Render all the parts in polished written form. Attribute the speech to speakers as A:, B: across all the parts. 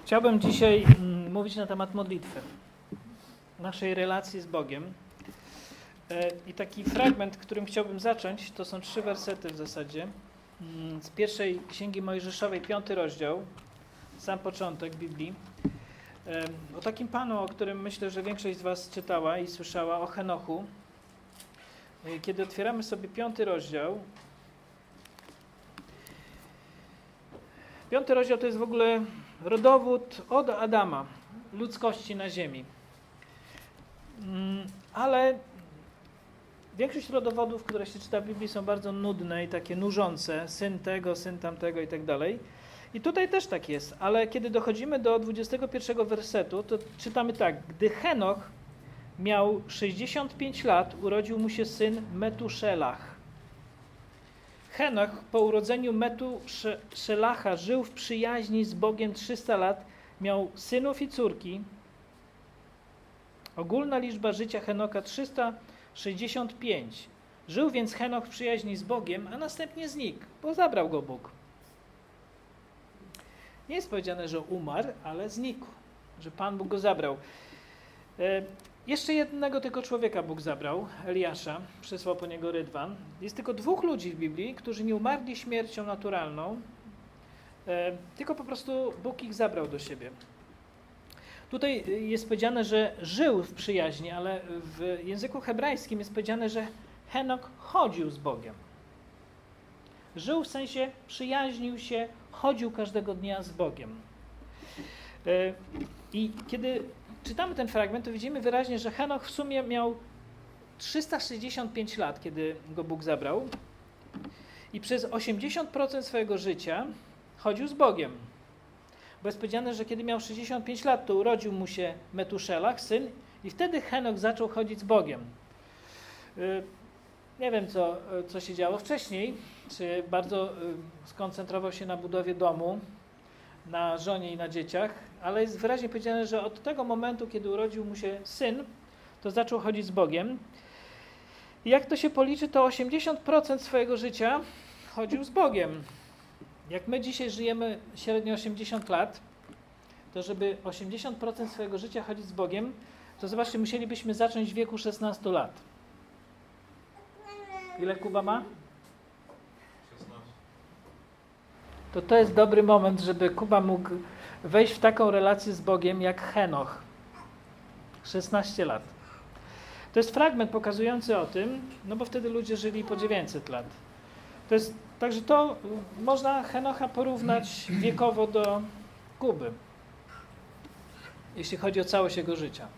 A: Chciałbym dzisiaj mówić na temat modlitwy, naszej relacji z Bogiem. I taki fragment, którym chciałbym zacząć, to są 3 wersety w zasadzie. Z pierwszej Księgi Mojżeszowej, 5 rozdział, sam początek Biblii. O takim Panu, o którym myślę, że większość z was czytała i słyszała, o Henochu. Kiedy otwieramy sobie 5 rozdział, 5 rozdział to jest w ogóle rodowód od Adama, ludzkości na ziemi. Ale większość rodowodów, które się czyta w Biblii, są bardzo nudne i takie nużące. Syn tego, syn tamtego i tak dalej. I tutaj też tak jest, ale kiedy dochodzimy do 21 wersetu, to czytamy tak. Gdy Henoch miał 65 lat, urodził mu się syn Metuszelach. Henoch po urodzeniu Metuszelacha żył w przyjaźni z Bogiem 300 lat, miał synów i córki. Ogólna liczba życia Henoka 365. Żył więc Henoch w przyjaźni z Bogiem, a następnie znikł, bo zabrał go Bóg. Nie jest powiedziane, że umarł, ale znikł, że Pan Bóg go zabrał. Jeszcze jednego tylko człowieka Bóg zabrał, Eliasza, przysłał po niego rydwan. Jest tylko 2 ludzi w Biblii, którzy nie umarli śmiercią naturalną, tylko po prostu Bóg ich zabrał do siebie. Tutaj jest powiedziane, że żył w przyjaźni, ale w języku hebrajskim jest powiedziane, że Henok chodził z Bogiem. Żył w sensie przyjaźnił się, chodził każdego dnia z Bogiem. I kiedy czytamy ten fragment, to widzimy wyraźnie, że Henoch w sumie miał 365 lat, kiedy go Bóg zabrał. I przez 80% swojego życia chodził z Bogiem. Bo jest powiedziane, że kiedy miał 65 lat, to urodził mu się Metuszelach, syn, i wtedy Henoch zaczął chodzić z Bogiem. Nie wiem, co się działo wcześniej, czy bardzo skoncentrował się na budowie domu, na żonie i na dzieciach, ale jest wyraźnie powiedziane, że od tego momentu, kiedy urodził mu się syn, to zaczął chodzić z Bogiem. I jak to się policzy, to 80% swojego życia chodził z Bogiem. Jak my dzisiaj żyjemy średnio 80 lat, to żeby 80% swojego życia chodzić z Bogiem, to zobaczcie, musielibyśmy zacząć w wieku 16 lat. Ile Kuba ma? 16. To jest dobry moment, żeby Kuba mógł wejść w taką relację z Bogiem jak Henoch. 16 lat. To jest fragment pokazujący o tym, no bo wtedy ludzie żyli po 900 lat. Także to można Henocha porównać wiekowo do Kuby, jeśli chodzi o całość jego życia.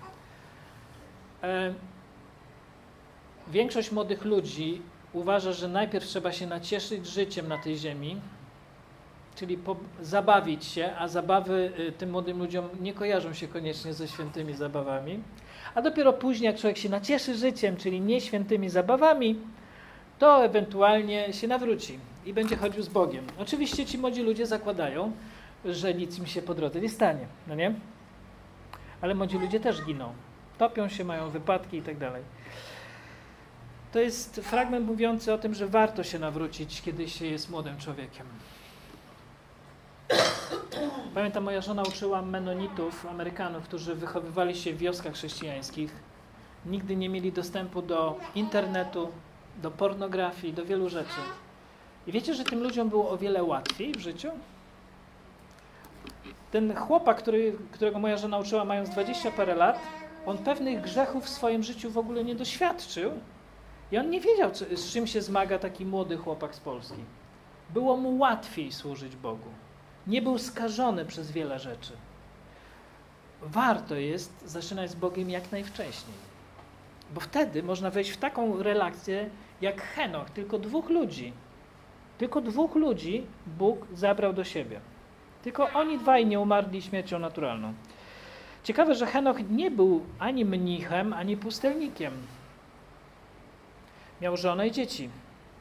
A: Większość młodych ludzi uważa, że najpierw trzeba się nacieszyć życiem na tej ziemi, czyli zabawić się, a zabawy tym młodym ludziom nie kojarzą się koniecznie ze świętymi zabawami, a dopiero później, jak człowiek się nacieszy życiem, czyli nie świętymi zabawami, to ewentualnie się nawróci i będzie chodził z Bogiem. Oczywiście ci młodzi ludzie zakładają, że nic im się po drodze nie stanie, no nie? Ale młodzi ludzie też giną. Topią się, mają wypadki i tak dalej. To jest fragment mówiący o tym, że warto się nawrócić, kiedy się jest młodym człowiekiem. Pamiętam, moja żona uczyła Menonitów, Amerykanów, którzy wychowywali się w wioskach chrześcijańskich. Nigdy nie mieli dostępu do internetu, do pornografii, do wielu rzeczy. I wiecie, że tym ludziom było o wiele łatwiej w życiu? Ten chłopak, którego moja żona uczyła, mając 20 parę lat, on pewnych grzechów w swoim życiu w ogóle nie doświadczył i on nie wiedział, z czym się zmaga taki młody chłopak z Polski. Było mu łatwiej służyć Bogu. Nie był skażony przez wiele rzeczy. Warto jest zaczynać z Bogiem jak najwcześniej. Bo wtedy można wejść w taką relację jak Henoch, tylko 2 ludzi. Tylko 2 ludzi Bóg zabrał do siebie. Tylko oni 2 nie umarli śmiercią naturalną. Ciekawe, że Henoch nie był ani mnichem, ani pustelnikiem. Miał żonę i dzieci.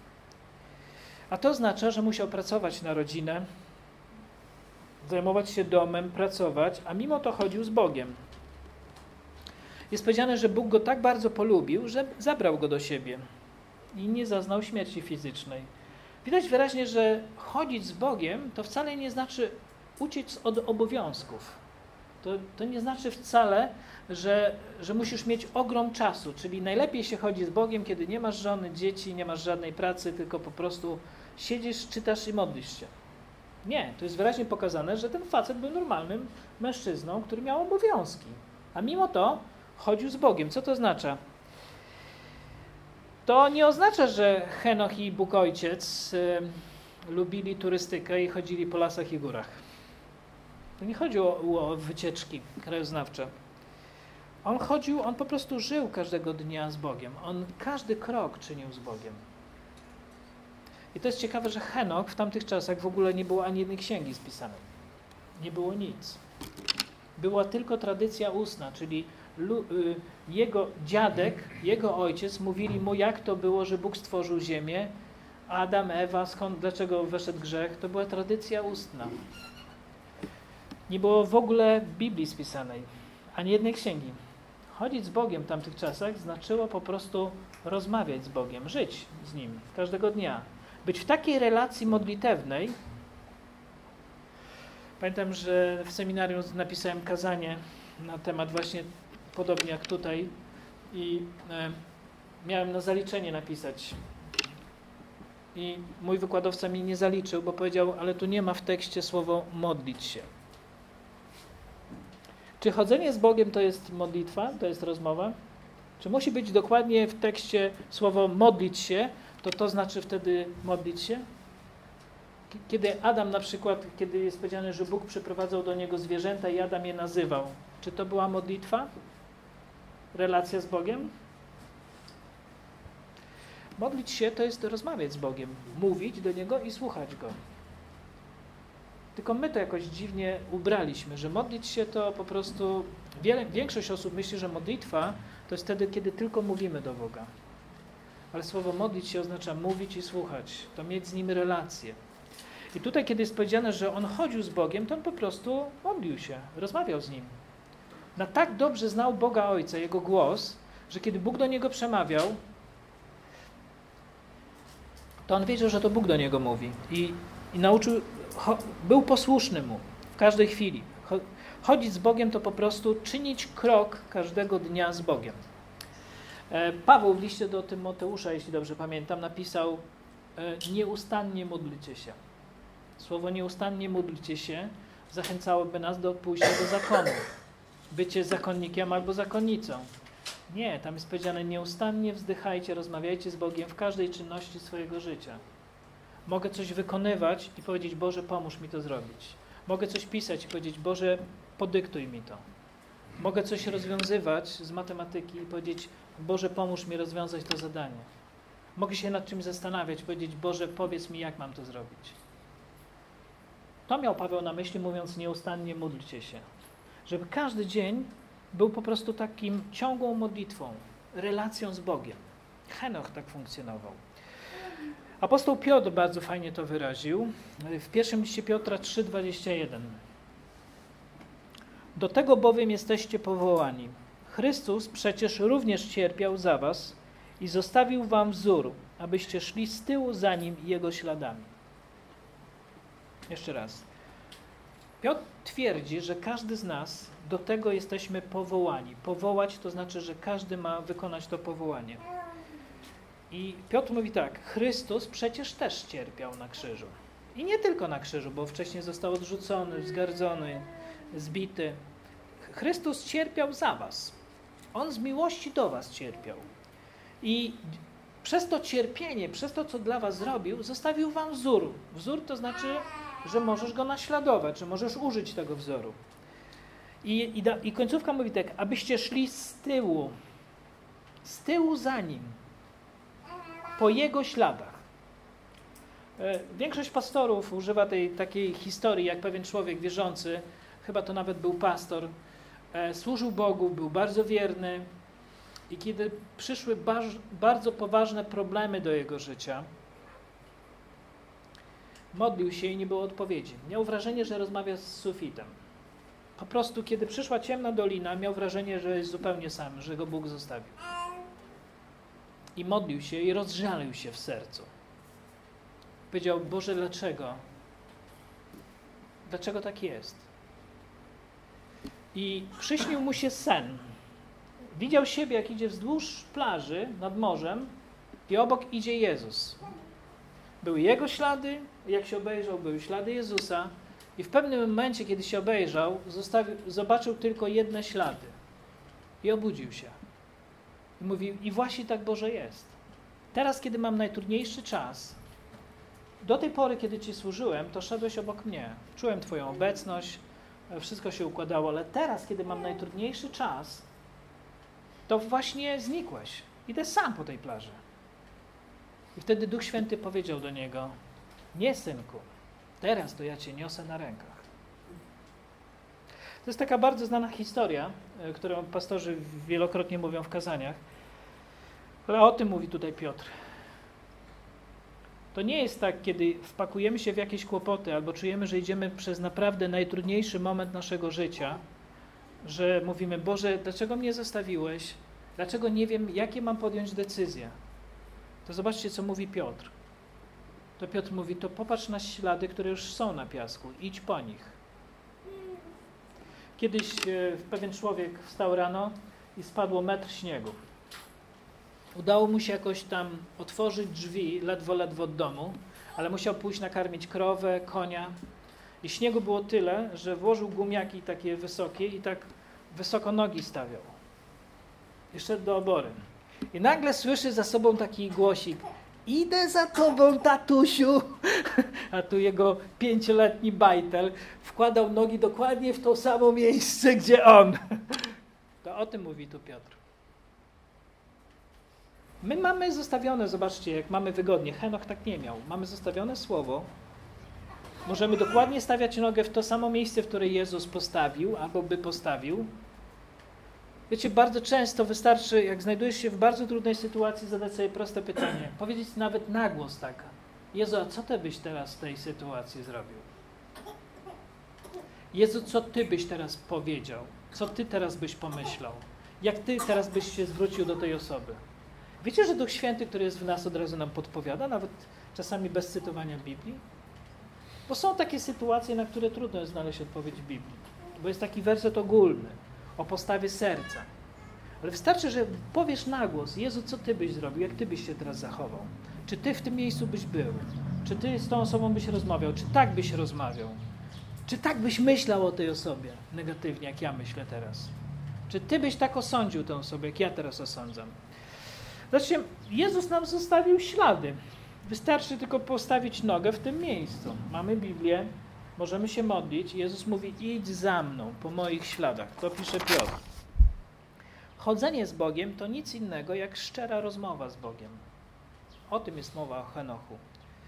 A: A to oznacza, że musiał pracować na rodzinę, zajmować się domem, pracować, a mimo to chodził z Bogiem. Jest powiedziane, że Bóg go tak bardzo polubił, że zabrał go do siebie i nie zaznał śmierci fizycznej. Widać wyraźnie, że chodzić z Bogiem to wcale nie znaczy uciec od obowiązków. To nie znaczy wcale, że musisz mieć ogrom czasu, czyli najlepiej się chodzi z Bogiem, kiedy nie masz żony, dzieci, nie masz żadnej pracy, tylko po prostu siedzisz, czytasz i modlisz się. Nie, to jest wyraźnie pokazane, że ten facet był normalnym mężczyzną, który miał obowiązki, a mimo to chodził z Bogiem. Co to oznacza? To nie oznacza, że Henoch i Bóg Ojciec lubili turystykę i chodzili po lasach i górach. To nie chodzi o wycieczki krajoznawcze. On po prostu żył każdego dnia z Bogiem. On każdy krok czynił z Bogiem. I to jest ciekawe, że Henoch w tamtych czasach w ogóle nie było ani jednej księgi spisanej. Nie było nic. Była tylko tradycja ustna, czyli jego dziadek, jego ojciec mówili mu, jak to było, że Bóg stworzył ziemię, Adam, Ewa, dlaczego weszedł grzech. To była tradycja ustna. Nie było w ogóle Biblii spisanej, ani jednej księgi. Chodzić z Bogiem w tamtych czasach znaczyło po prostu rozmawiać z Bogiem, żyć z Nim każdego dnia. Być w takiej relacji modlitewnej. Pamiętam, że w seminarium napisałem kazanie na temat właśnie podobnie jak tutaj i miałem na zaliczenie napisać. I mój wykładowca mi nie zaliczył, bo powiedział, ale tu nie ma w tekście słowo modlić się. Czy chodzenie z Bogiem to jest modlitwa, to jest rozmowa? Czy musi być dokładnie w tekście słowo modlić się, to znaczy wtedy modlić się? Kiedy Adam na przykład, kiedy jest powiedziane, że Bóg przyprowadzał do niego zwierzęta i Adam je nazywał, czy to była modlitwa? Relacja z Bogiem? Modlić się to jest rozmawiać z Bogiem, mówić do Niego i słuchać Go. Tylko my to jakoś dziwnie ubraliśmy, że modlić się to po prostu... Większość osób myśli, że modlitwa to jest wtedy, kiedy tylko mówimy do Boga. Ale słowo modlić się oznacza mówić i słuchać, to mieć z Nim relację. I tutaj, kiedy jest powiedziane, że on chodził z Bogiem, to on po prostu modlił się, rozmawiał z Nim. Tak dobrze znał Boga Ojca, Jego głos, że kiedy Bóg do niego przemawiał, to on wiedział, że to Bóg do niego mówi. I nauczył, był posłuszny Mu w każdej chwili. Chodzić z Bogiem to po prostu czynić krok każdego dnia z Bogiem. Paweł w liście do Tymoteusza, jeśli dobrze pamiętam, napisał: nieustannie módlcie się. Słowo nieustannie módlcie się zachęcałoby nas do pójścia do zakonu. Bycie zakonnikiem albo zakonnicą. Nie, tam jest powiedziane: nieustannie wzdychajcie, rozmawiajcie z Bogiem w każdej czynności swojego życia. Mogę coś wykonywać i powiedzieć: Boże, pomóż mi to zrobić. Mogę coś pisać i powiedzieć: Boże, podyktuj mi to. Mogę coś rozwiązywać z matematyki i powiedzieć: Boże, pomóż mi rozwiązać to zadanie. Mogę się nad czymś zastanawiać i powiedzieć: Boże, powiedz mi, jak mam to zrobić. To miał Paweł na myśli, mówiąc: nieustannie módlcie się. Żeby każdy dzień był po prostu takim ciągłą modlitwą, relacją z Bogiem. Henoch tak funkcjonował. Apostoł Piotr bardzo fajnie to wyraził w pierwszym liście Piotra 3,21. Do tego bowiem jesteście powołani. Chrystus przecież również cierpiał za was i zostawił wam wzór, abyście szli z tyłu za Nim i Jego śladami. Jeszcze raz. Piotr twierdzi, że każdy z nas do tego jesteśmy powołani. Powołać to znaczy, że każdy ma wykonać to powołanie. I Piotr mówi tak: Chrystus przecież też cierpiał na krzyżu. I nie tylko na krzyżu, bo wcześniej został odrzucony, wzgardzony, zbity. Chrystus cierpiał za was. On z miłości do was cierpiał. I przez to cierpienie, przez to, co dla was zrobił, zostawił wam wzór. Wzór to znaczy, że możesz go naśladować, że możesz użyć tego wzoru. I końcówka mówi tak: abyście szli z tyłu za Nim, po Jego śladach. Większość pastorów używa tej takiej historii, jak pewien człowiek wierzący, chyba to nawet był pastor, służył Bogu, był bardzo wierny i kiedy przyszły bardzo poważne problemy do jego życia, modlił się i nie było odpowiedzi. Miał wrażenie, że rozmawia z sufitem. Po prostu, kiedy przyszła ciemna dolina, miał wrażenie, że jest zupełnie sam, że go Bóg zostawił. I modlił się i rozżalił się w sercu. Powiedział: Boże, dlaczego? dlaczego tak jest. I przyśnił mu się sen. Widział siebie, jak idzie wzdłuż plaży nad morzem i obok idzie Jezus. Były jego ślady, jak się obejrzał, były ślady Jezusa i w pewnym momencie, kiedy się obejrzał, zobaczył tylko jedne ślady i obudził się. I mówił, i właśnie tak Boże jest. Teraz, kiedy mam najtrudniejszy czas, do tej pory, kiedy Ci służyłem, to szedłeś obok mnie. Czułem Twoją obecność, wszystko się układało, ale teraz, kiedy mam najtrudniejszy czas, to właśnie znikłeś. Idę sam po tej plaży. I wtedy Duch Święty powiedział do niego, nie synku, teraz to ja Cię niosę na rękach. To jest taka bardzo znana historia, którą pastorzy wielokrotnie mówią w kazaniach, ale o tym mówi tutaj Piotr. To nie jest tak, kiedy wpakujemy się w jakieś kłopoty albo czujemy, że idziemy przez naprawdę najtrudniejszy moment naszego życia, że mówimy, Boże, dlaczego mnie zostawiłeś? Dlaczego nie wiem, jakie mam podjąć decyzje? To zobaczcie, co mówi Piotr. To Piotr mówi, to popatrz na ślady, które już są na piasku. Idź po nich. Kiedyś pewien człowiek wstał rano i spadło metr śniegu. Udało mu się jakoś tam otworzyć drzwi, ledwo od domu, ale musiał pójść nakarmić krowę, konia. I śniegu było tyle, że włożył gumiaki takie wysokie i tak wysoko nogi stawiał. I szedł do obory. I nagle słyszy za sobą taki głosik. Idę za tobą, tatusiu. A tu jego 5-letni bajtel wkładał nogi dokładnie w to samo miejsce, gdzie on. To o tym mówi tu Piotr. My mamy zostawione, zobaczcie, jak mamy wygodnie. Henoch tak nie miał. Mamy zostawione słowo. Możemy dokładnie stawiać nogę w to samo miejsce, w które Jezus postawił, albo by postawił. Wiecie, bardzo często wystarczy, jak znajdujesz się w bardzo trudnej sytuacji, zadać sobie proste pytanie. Powiedzieć nawet na głos tak. Jezu, a co Ty byś teraz w tej sytuacji zrobił? Jezu, co Ty byś teraz powiedział? Co Ty teraz byś pomyślał? Jak Ty teraz byś się zwrócił do tej osoby? Wiecie, że Duch Święty, który jest w nas, od razu nam podpowiada, nawet czasami bez cytowania Biblii? Bo są takie sytuacje, na które trudno jest znaleźć odpowiedź w Biblii. Bo jest taki werset ogólny o postawie serca. Ale wystarczy, że powiesz na głos, Jezu, co Ty byś zrobił, jak Ty byś się teraz zachował? Czy Ty w tym miejscu byś był? Czy Ty z tą osobą byś rozmawiał? Czy tak byś rozmawiał? Czy tak byś myślał o tej osobie negatywnie, jak ja myślę teraz? Czy Ty byś tak osądził tę osobę, jak ja teraz osądzam? Zobaczcie, Jezus nam zostawił ślady. Wystarczy tylko postawić nogę w tym miejscu. Mamy Biblię, możemy się modlić. Jezus mówi, idź za mną, po moich śladach. To pisze Piotr. Chodzenie z Bogiem to nic innego jak szczera rozmowa z Bogiem. O tym jest mowa o Henochu.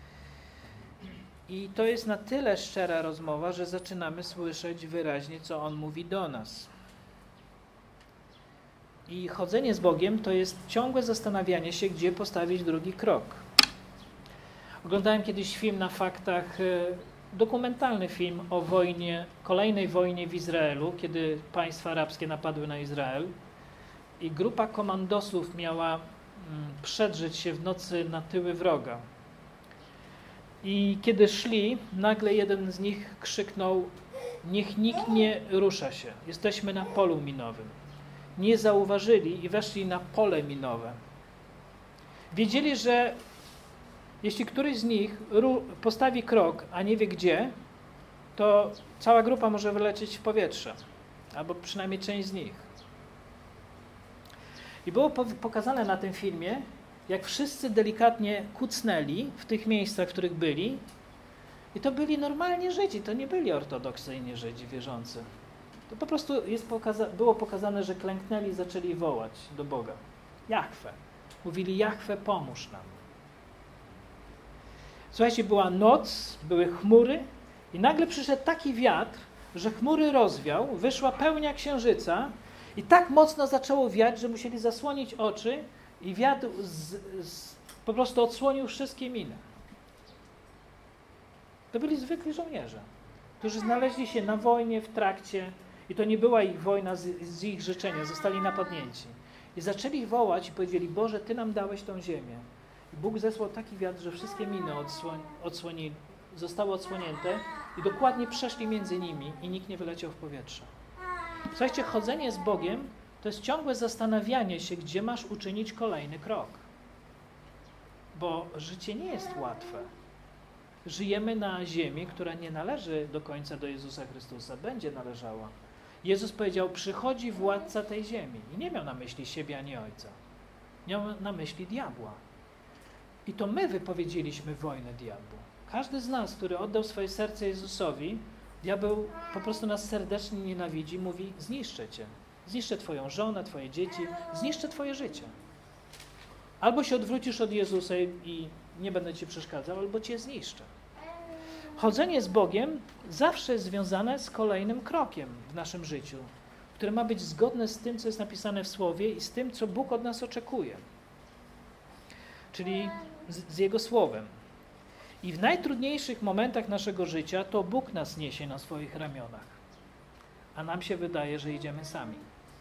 A: I to jest na tyle szczera rozmowa, że zaczynamy słyszeć wyraźnie, co On mówi do nas. I chodzenie z Bogiem to jest ciągłe zastanawianie się, gdzie postawić drugi krok. Oglądałem kiedyś film na faktach, dokumentalny film o wojnie, kolejnej wojnie w Izraelu, kiedy państwa arabskie napadły na Izrael i grupa komandosów miała przedrzeć się w nocy na tyły wroga. I kiedy szli, nagle jeden z nich krzyknął, niech nikt nie rusza się, jesteśmy na polu minowym. Nie zauważyli i weszli na pole minowe. Wiedzieli, że jeśli któryś z nich postawi krok, a nie wie gdzie, to cała grupa może wylecieć w powietrze, albo przynajmniej część z nich. I było pokazane na tym filmie, jak wszyscy delikatnie kucnęli w tych miejscach, w których byli. I to byli normalnie Żydzi, to nie byli ortodoksyjni Żydzi wierzący. To po prostu było pokazane, że klęknęli i zaczęli wołać do Boga. Jahwe. Mówili, Jahwe, pomóż nam. Słuchajcie, była noc, były chmury i nagle przyszedł taki wiatr, że chmury rozwiał, wyszła pełnia księżyca i tak mocno zaczęło wiać, że musieli zasłonić oczy i wiatr po prostu odsłonił wszystkie miny. To byli zwykli żołnierze, którzy znaleźli się na wojnie w trakcie i to nie była ich wojna z ich życzenia, zostali napadnięci. I zaczęli wołać i powiedzieli, Boże, Ty nam dałeś tą ziemię. I Bóg zesłał taki wiatr, że wszystkie miny zostały odsłonięte i dokładnie przeszli między nimi i nikt nie wyleciał w powietrze. Słuchajcie, chodzenie z Bogiem to jest ciągłe zastanawianie się, gdzie masz uczynić kolejny krok. Bo życie nie jest łatwe. Żyjemy na ziemi, która nie należy do końca do Jezusa Chrystusa, będzie należała. Jezus powiedział, przychodzi władca tej ziemi. I nie miał na myśli siebie ani Ojca. Miał na myśli diabła. I to my wypowiedzieliśmy wojnę diabłu. Każdy z nas, który oddał swoje serce Jezusowi, diabeł po prostu nas serdecznie nienawidzi, mówi, zniszczę cię. Zniszczę twoją żonę, twoje dzieci, zniszczę twoje życie. Albo się odwrócisz od Jezusa i nie będę ci przeszkadzał, albo cię zniszczę. Chodzenie z Bogiem zawsze jest związane z kolejnym krokiem w naszym życiu, które ma być zgodne z tym, co jest napisane w Słowie i z tym, co Bóg od nas oczekuje. Czyli z Jego Słowem. I w najtrudniejszych momentach naszego życia to Bóg nas niesie na swoich ramionach, a nam się wydaje, że idziemy sami.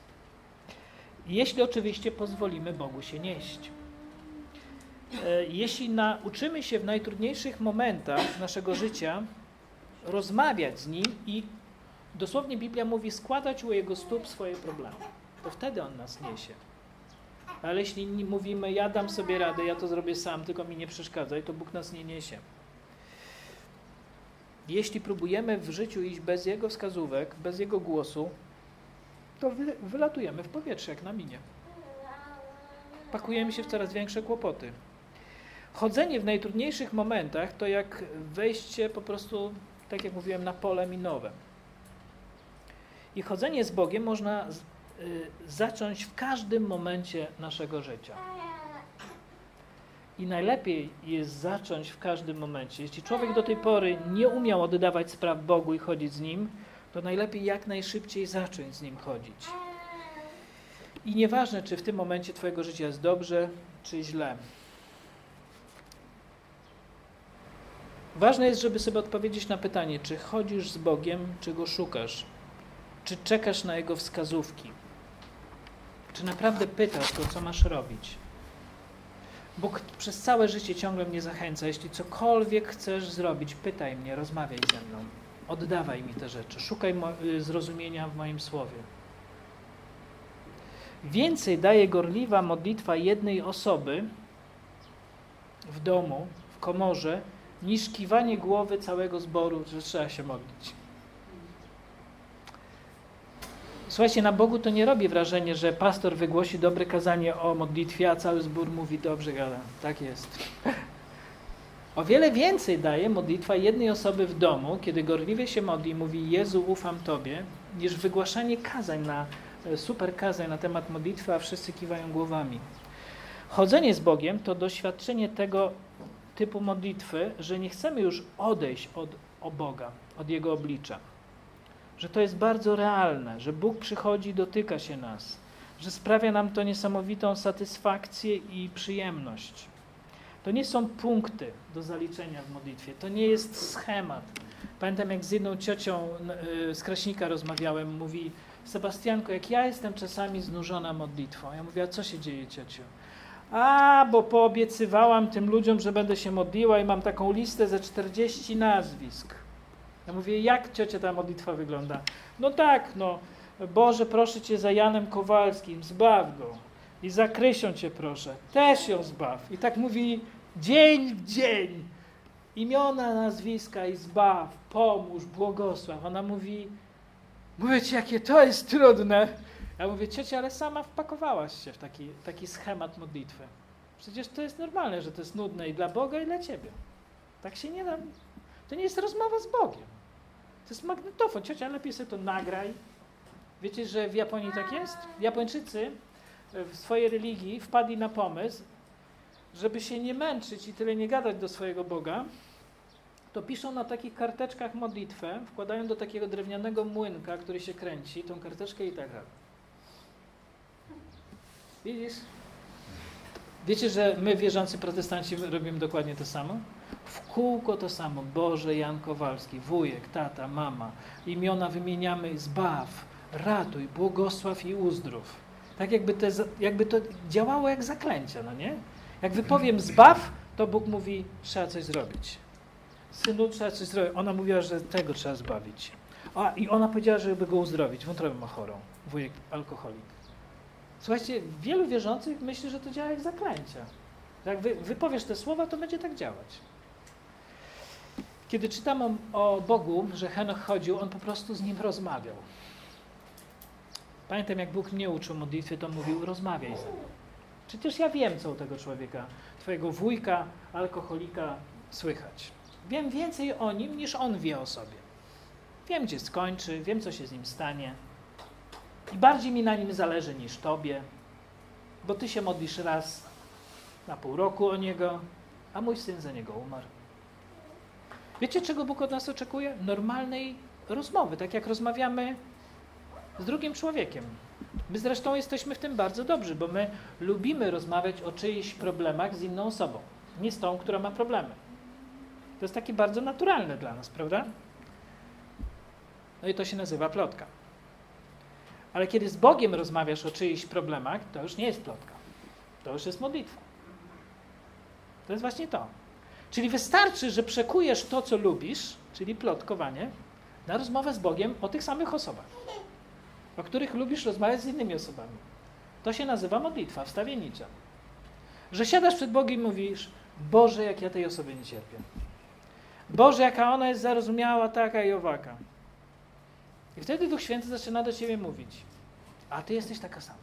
A: Jeśli oczywiście pozwolimy Bogu się nieść. Jeśli nauczymy się w najtrudniejszych momentach naszego życia rozmawiać z Nim i dosłownie Biblia mówi składać u Jego stóp swoje problemy, to wtedy On nas niesie. Ale jeśli mówimy, ja dam sobie radę, ja to zrobię sam, tylko mi nie przeszkadzaj, to Bóg nas nie niesie. Jeśli próbujemy w życiu iść bez Jego wskazówek, bez Jego głosu, to wylatujemy w powietrze, jak na minie. Pakujemy się w coraz większe kłopoty. Chodzenie w najtrudniejszych momentach to jak wejście po prostu, tak jak mówiłem, na pole minowe. I chodzenie z Bogiem można zacząć w każdym momencie naszego życia. I najlepiej jest zacząć w każdym momencie. Jeśli człowiek do tej pory nie umiał oddawać spraw Bogu i chodzić z Nim, to najlepiej jak najszybciej zacząć z Nim chodzić. I nieważne, czy w tym momencie twojego życia jest dobrze, czy źle. Ważne jest, żeby sobie odpowiedzieć na pytanie, czy chodzisz z Bogiem, czy Go szukasz. Czy czekasz na Jego wskazówki. Czy naprawdę pytasz Go, co masz robić. Bóg przez całe życie ciągle mnie zachęca. Jeśli cokolwiek chcesz zrobić, pytaj mnie, rozmawiaj ze mną. Oddawaj mi te rzeczy. Szukaj zrozumienia w moim słowie. Więcej daje gorliwa modlitwa jednej osoby w domu, w komorze, niż kiwanie głowy całego zboru, że trzeba się modlić. Słuchajcie, na Bogu to nie robi wrażenia, że pastor wygłosi dobre kazanie o modlitwie, a cały zbór mówi, dobrze gada, tak jest. O wiele więcej daje modlitwa jednej osoby w domu, kiedy gorliwie się modli i mówi, Jezu, ufam Tobie, niż wygłaszanie kazań super kazań na temat modlitwy, a wszyscy kiwają głowami. Chodzenie z Bogiem to doświadczenie tego typu modlitwy, że nie chcemy już odejść od Boga, od Jego oblicza. Że to jest bardzo realne, że Bóg przychodzi i dotyka się nas, że sprawia nam to niesamowitą satysfakcję i przyjemność. To nie są punkty do zaliczenia w modlitwie, to nie jest schemat. Pamiętam, jak z jedną ciocią z Kraśnika rozmawiałem, mówi, Sebastianko, jak ja jestem czasami znużona modlitwą. Ja mówię, a co się dzieje, ciociu? Bo poobiecywałam tym ludziom, że będę się modliła i mam taką listę ze 40 nazwisk. Ja mówię, jak ciocia ta modlitwa wygląda? No tak, Boże, proszę Cię za Janem Kowalskim, zbaw go. I za Krysią Cię proszę, też ją zbaw. I tak mówi dzień w dzień. Imiona, nazwiska i zbaw, pomóż, błogosław. Ona mówi, mówię Ci, jakie to jest trudne. Ja mówię, ciocia, ale sama wpakowałaś się w taki schemat modlitwy. Przecież to jest normalne, że to jest nudne i dla Boga, i dla Ciebie. Tak się nie da. To nie jest rozmowa z Bogiem. To jest magnetofon. Ciocia, lepiej sobie to nagraj. Wiecie, że w Japonii tak jest? Japończycy w swojej religii wpadli na pomysł, żeby się nie męczyć i tyle nie gadać do swojego Boga, to piszą na takich karteczkach modlitwę, wkładają do takiego drewnianego młynka, który się kręci, tą karteczkę i tak robią. Widzisz? Wiecie, że my, wierzący protestanci, robimy dokładnie to samo? W kółko to samo. Boże, Jan Kowalski, wujek, tata, mama. Imiona wymieniamy, zbaw, ratuj, błogosław i uzdrów. Tak jakby to działało jak zaklęcie, no nie? Jak wypowiem zbaw, to Bóg mówi, trzeba coś zrobić. synu, trzeba coś zrobić. Ona mówiła, że tego trzeba zbawić. I ona powiedziała, żeby go uzdrowić. Wątrobę ma chorą. Wujek alkoholik. Słuchajcie, wielu wierzących myśli, że to działa jak zaklęcia. Jak wypowiesz te słowa, to będzie tak działać. Kiedy czytam o Bogu, że Henoch chodził, on po prostu z nim rozmawiał. Pamiętam, jak Bóg mnie uczył modlitwy, to mówił, rozmawiaj z nim. Przecież ja wiem, co u tego człowieka, twojego wujka, alkoholika słychać. Wiem więcej o nim, niż on wie o sobie. Wiem, gdzie skończy, wiem, co się z nim stanie. I bardziej mi na nim zależy niż tobie, bo ty się modlisz raz na pół roku o niego, a mój syn za niego umarł. Wiecie, czego Bóg od nas oczekuje? Normalnej rozmowy, tak jak rozmawiamy z drugim człowiekiem. My zresztą jesteśmy w tym bardzo dobrzy, bo my lubimy rozmawiać o czyichś problemach z inną osobą, nie z tą, która ma problemy. To jest takie bardzo naturalne dla nas, prawda? No i to się nazywa plotka. Ale kiedy z Bogiem rozmawiasz o czyichś problemach, to już nie jest plotka. To już jest modlitwa. To jest właśnie to. Czyli wystarczy, że przekujesz to, co lubisz, czyli plotkowanie, na rozmowę z Bogiem o tych samych osobach, o których lubisz rozmawiać z innymi osobami. To się nazywa modlitwa wstawiennicza. Że siadasz przed Bogiem i mówisz, Boże, jak ja tej osobie nie cierpię. Boże, jaka ona jest zarozumiała, taka i owaka. I wtedy Duch Święty zaczyna do ciebie mówić, a ty jesteś taka sama.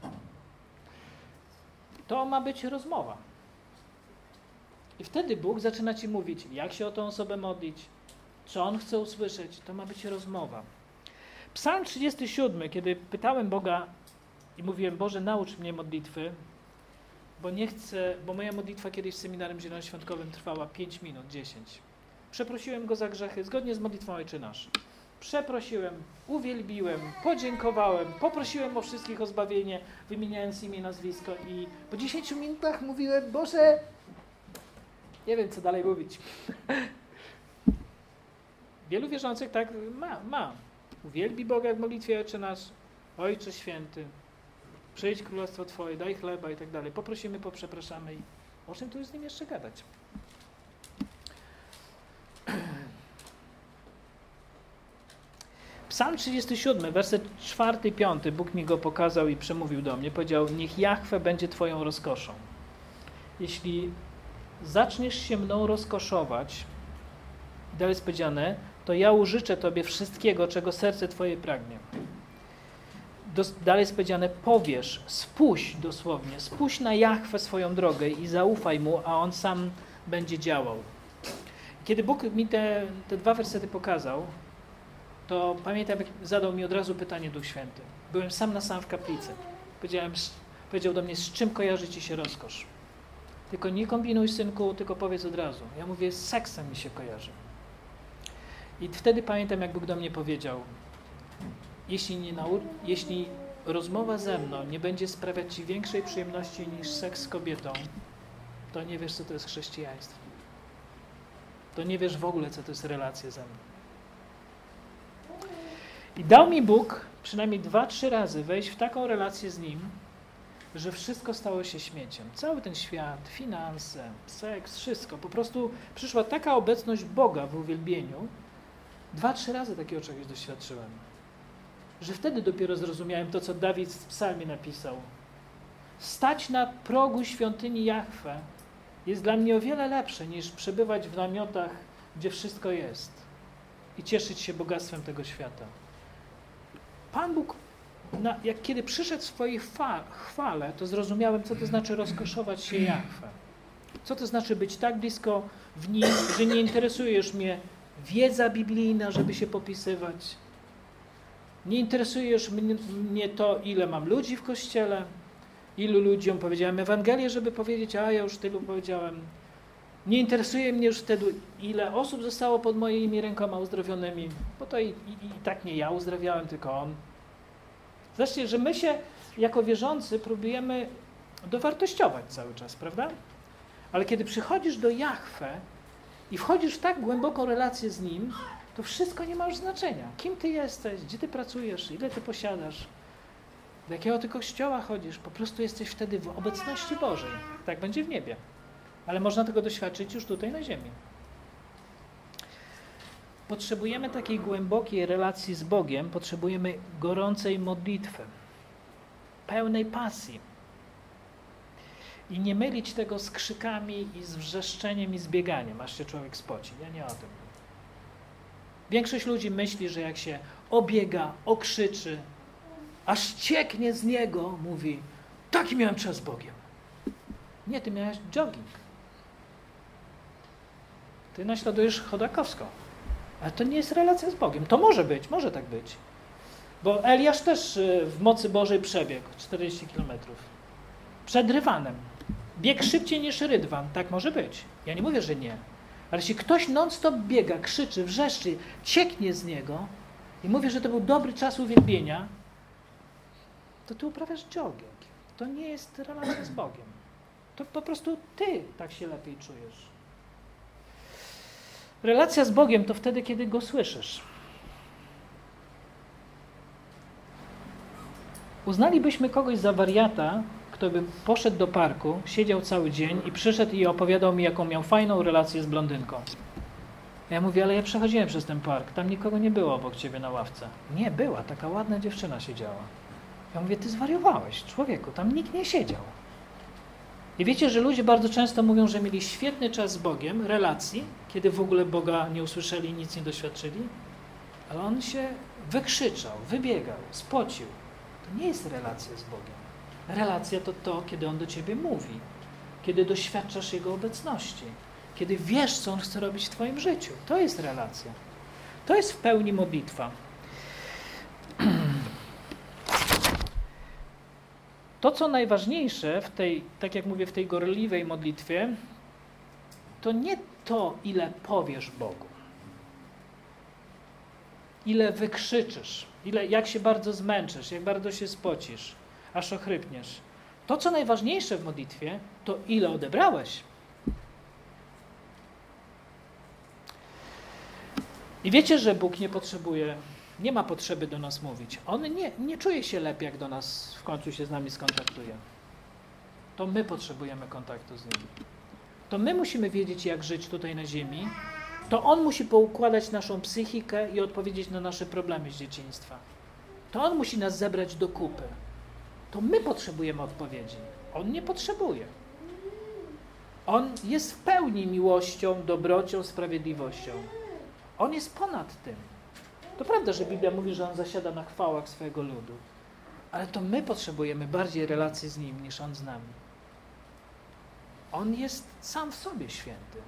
A: To ma być rozmowa. I wtedy Bóg zaczyna ci mówić, jak się o tą osobę modlić, co On chce usłyszeć. To ma być rozmowa. Psalm 37, kiedy pytałem Boga i mówiłem, Boże, naucz mnie modlitwy, bo nie chcę, bo moja modlitwa kiedyś w seminarium zielonoświątkowym trwała 5 minut, 10. Przeprosiłem Go za grzechy, zgodnie z modlitwą Ojcze Nasz. Przeprosiłem, uwielbiłem, podziękowałem, poprosiłem o wszystkich o zbawienie, wymieniając imię i nazwisko i po 10 minutach mówiłem, Boże, nie wiem, co dalej mówić. Wielu wierzących tak ma. Uwielbi Boga w modlitwie Ojcze Nasz, Ojcze Święty, przyjdź królestwo Twoje, daj chleba i tak dalej. Poprosimy, poprzepraszamy i o czym tu z nim jeszcze gadać? Psalm 37, werset 4 i 5, Bóg mi go pokazał i przemówił do mnie. Powiedział, niech Jahwe będzie Twoją rozkoszą. Jeśli zaczniesz się mną rozkoszować, dalej jest powiedziane, to ja użyczę Tobie wszystkiego, czego serce Twoje pragnie. Dalej jest powiedziane, powiesz, spójrz dosłownie, spójrz na Jahwe swoją drogę i zaufaj Mu, a On sam będzie działał. Kiedy Bóg mi te dwa wersety pokazał, to pamiętam, jak zadał mi od razu pytanie Duch Święty. Byłem sam na sam w kaplicy. Powiedział do mnie, z czym kojarzy ci się rozkosz? Tylko nie kombinuj, synku, tylko powiedz od razu. Ja mówię, z seksem mi się kojarzy. I wtedy pamiętam, jak Bóg do mnie powiedział, jeśli rozmowa ze mną nie będzie sprawiać ci większej przyjemności niż seks z kobietą, to nie wiesz, co to jest chrześcijaństwo. To nie wiesz w ogóle, co to jest relacja ze mną. I dał mi Bóg przynajmniej 2-3 razy wejść w taką relację z Nim, że wszystko stało się śmieciem. Cały ten świat, finanse, seks, wszystko. Po prostu przyszła taka obecność Boga w uwielbieniu. 2-3 razy takiego czegoś doświadczyłem. Że wtedy dopiero zrozumiałem to, co Dawid w psalmie napisał. Stać na progu świątyni Jahwe jest dla mnie o wiele lepsze, niż przebywać w namiotach, gdzie wszystko jest i cieszyć się bogactwem tego świata. Pan Bóg, kiedy przyszedł w swojej chwale, to zrozumiałem, co to znaczy rozkoszować się Jahwe. Co to znaczy być tak blisko w Nim, że nie interesuje już mnie wiedza biblijna, żeby się popisywać. Nie interesuje już mnie to, ile mam ludzi w kościele, ilu ludziom powiedziałem Ewangelię, żeby powiedzieć, a ja już tylu powiedziałem. Nie interesuje mnie już wtedy, ile osób zostało pod moimi rękoma uzdrowionymi, bo to i tak nie ja uzdrawiałem, tylko On. Zobaczcie, że my się jako wierzący próbujemy dowartościować cały czas, prawda? Ale kiedy przychodzisz do Jahwe i wchodzisz w tak głęboką relację z Nim, to wszystko nie ma już znaczenia. Kim ty jesteś, gdzie ty pracujesz, ile ty posiadasz, do jakiego ty kościoła chodzisz. Po prostu jesteś wtedy w obecności Bożej. Tak będzie w niebie. Ale można tego doświadczyć już tutaj na ziemi. potrzebujemy takiej głębokiej relacji z Bogiem, potrzebujemy gorącej modlitwy, pełnej pasji. I nie mylić tego z krzykami i z wrzeszczeniem i z bieganiem, aż się człowiek spoci. Ja nie o tym. Większość ludzi myśli, że jak się obiega, okrzyczy, aż cieknie z niego, mówi, taki miałem czas z Bogiem. Nie, ty miałeś jogging. Ty naśladujesz Chodakowską. Ale to nie jest relacja z Bogiem. To może tak być. Bo Eliasz też w mocy Bożej przebiegł 40 kilometrów. Przed Rywanem. Biegł szybciej niż Rydwan. Tak może być. Ja nie mówię, że nie. Ale jeśli ktoś non-stop biega, krzyczy, wrzeszczy, cieknie z niego i mówi, że to był dobry czas uwielbienia, to ty uprawiasz jogging. To nie jest relacja z Bogiem. To po prostu ty tak się lepiej czujesz. Relacja z Bogiem to wtedy, kiedy Go słyszysz. Uznalibyśmy kogoś za wariata, kto by poszedł do parku, siedział cały dzień i przyszedł i opowiadał mi, jaką miał fajną relację z blondynką. Ja mówię, ale ja przechodziłem przez ten park, tam nikogo nie było obok ciebie na ławce. Nie, była, taka ładna dziewczyna siedziała. Ja mówię, ty zwariowałeś, człowieku, tam nikt nie siedział. I wiecie, że ludzie bardzo często mówią, że mieli świetny czas z Bogiem, relacji, kiedy w ogóle Boga nie usłyszeli, nic nie doświadczyli, ale on się wykrzyczał, wybiegał, spocił. To nie jest relacja z Bogiem. Relacja to to, kiedy On do ciebie mówi, kiedy doświadczasz Jego obecności, kiedy wiesz, co On chce robić w twoim życiu. To jest relacja. To jest w pełni modlitwa. To, co najważniejsze w tej, tak jak mówię, w tej gorliwej modlitwie, to nie to, ile powiesz Bogu, ile wykrzyczysz, jak się bardzo zmęczysz, jak bardzo się spocisz, aż ochrypniesz. To, co najważniejsze w modlitwie, to ile odebrałeś. I wiecie, że Bóg nie ma potrzeby do nas mówić. On nie czuje się lepiej, jak do nas w końcu się z nami skontaktuje. To my potrzebujemy kontaktu z Nim. To my musimy wiedzieć, jak żyć tutaj na ziemi. To On musi poukładać naszą psychikę i odpowiedzieć na nasze problemy z dzieciństwa. To On musi nas zebrać do kupy. To my potrzebujemy odpowiedzi. On nie potrzebuje. On jest w pełni miłością, dobrocią, sprawiedliwością. On jest ponad tym. To prawda, że Biblia mówi, że On zasiada na chwałach swojego ludu. Ale to my potrzebujemy bardziej relacji z Nim, niż On z nami. On jest sam w sobie święty.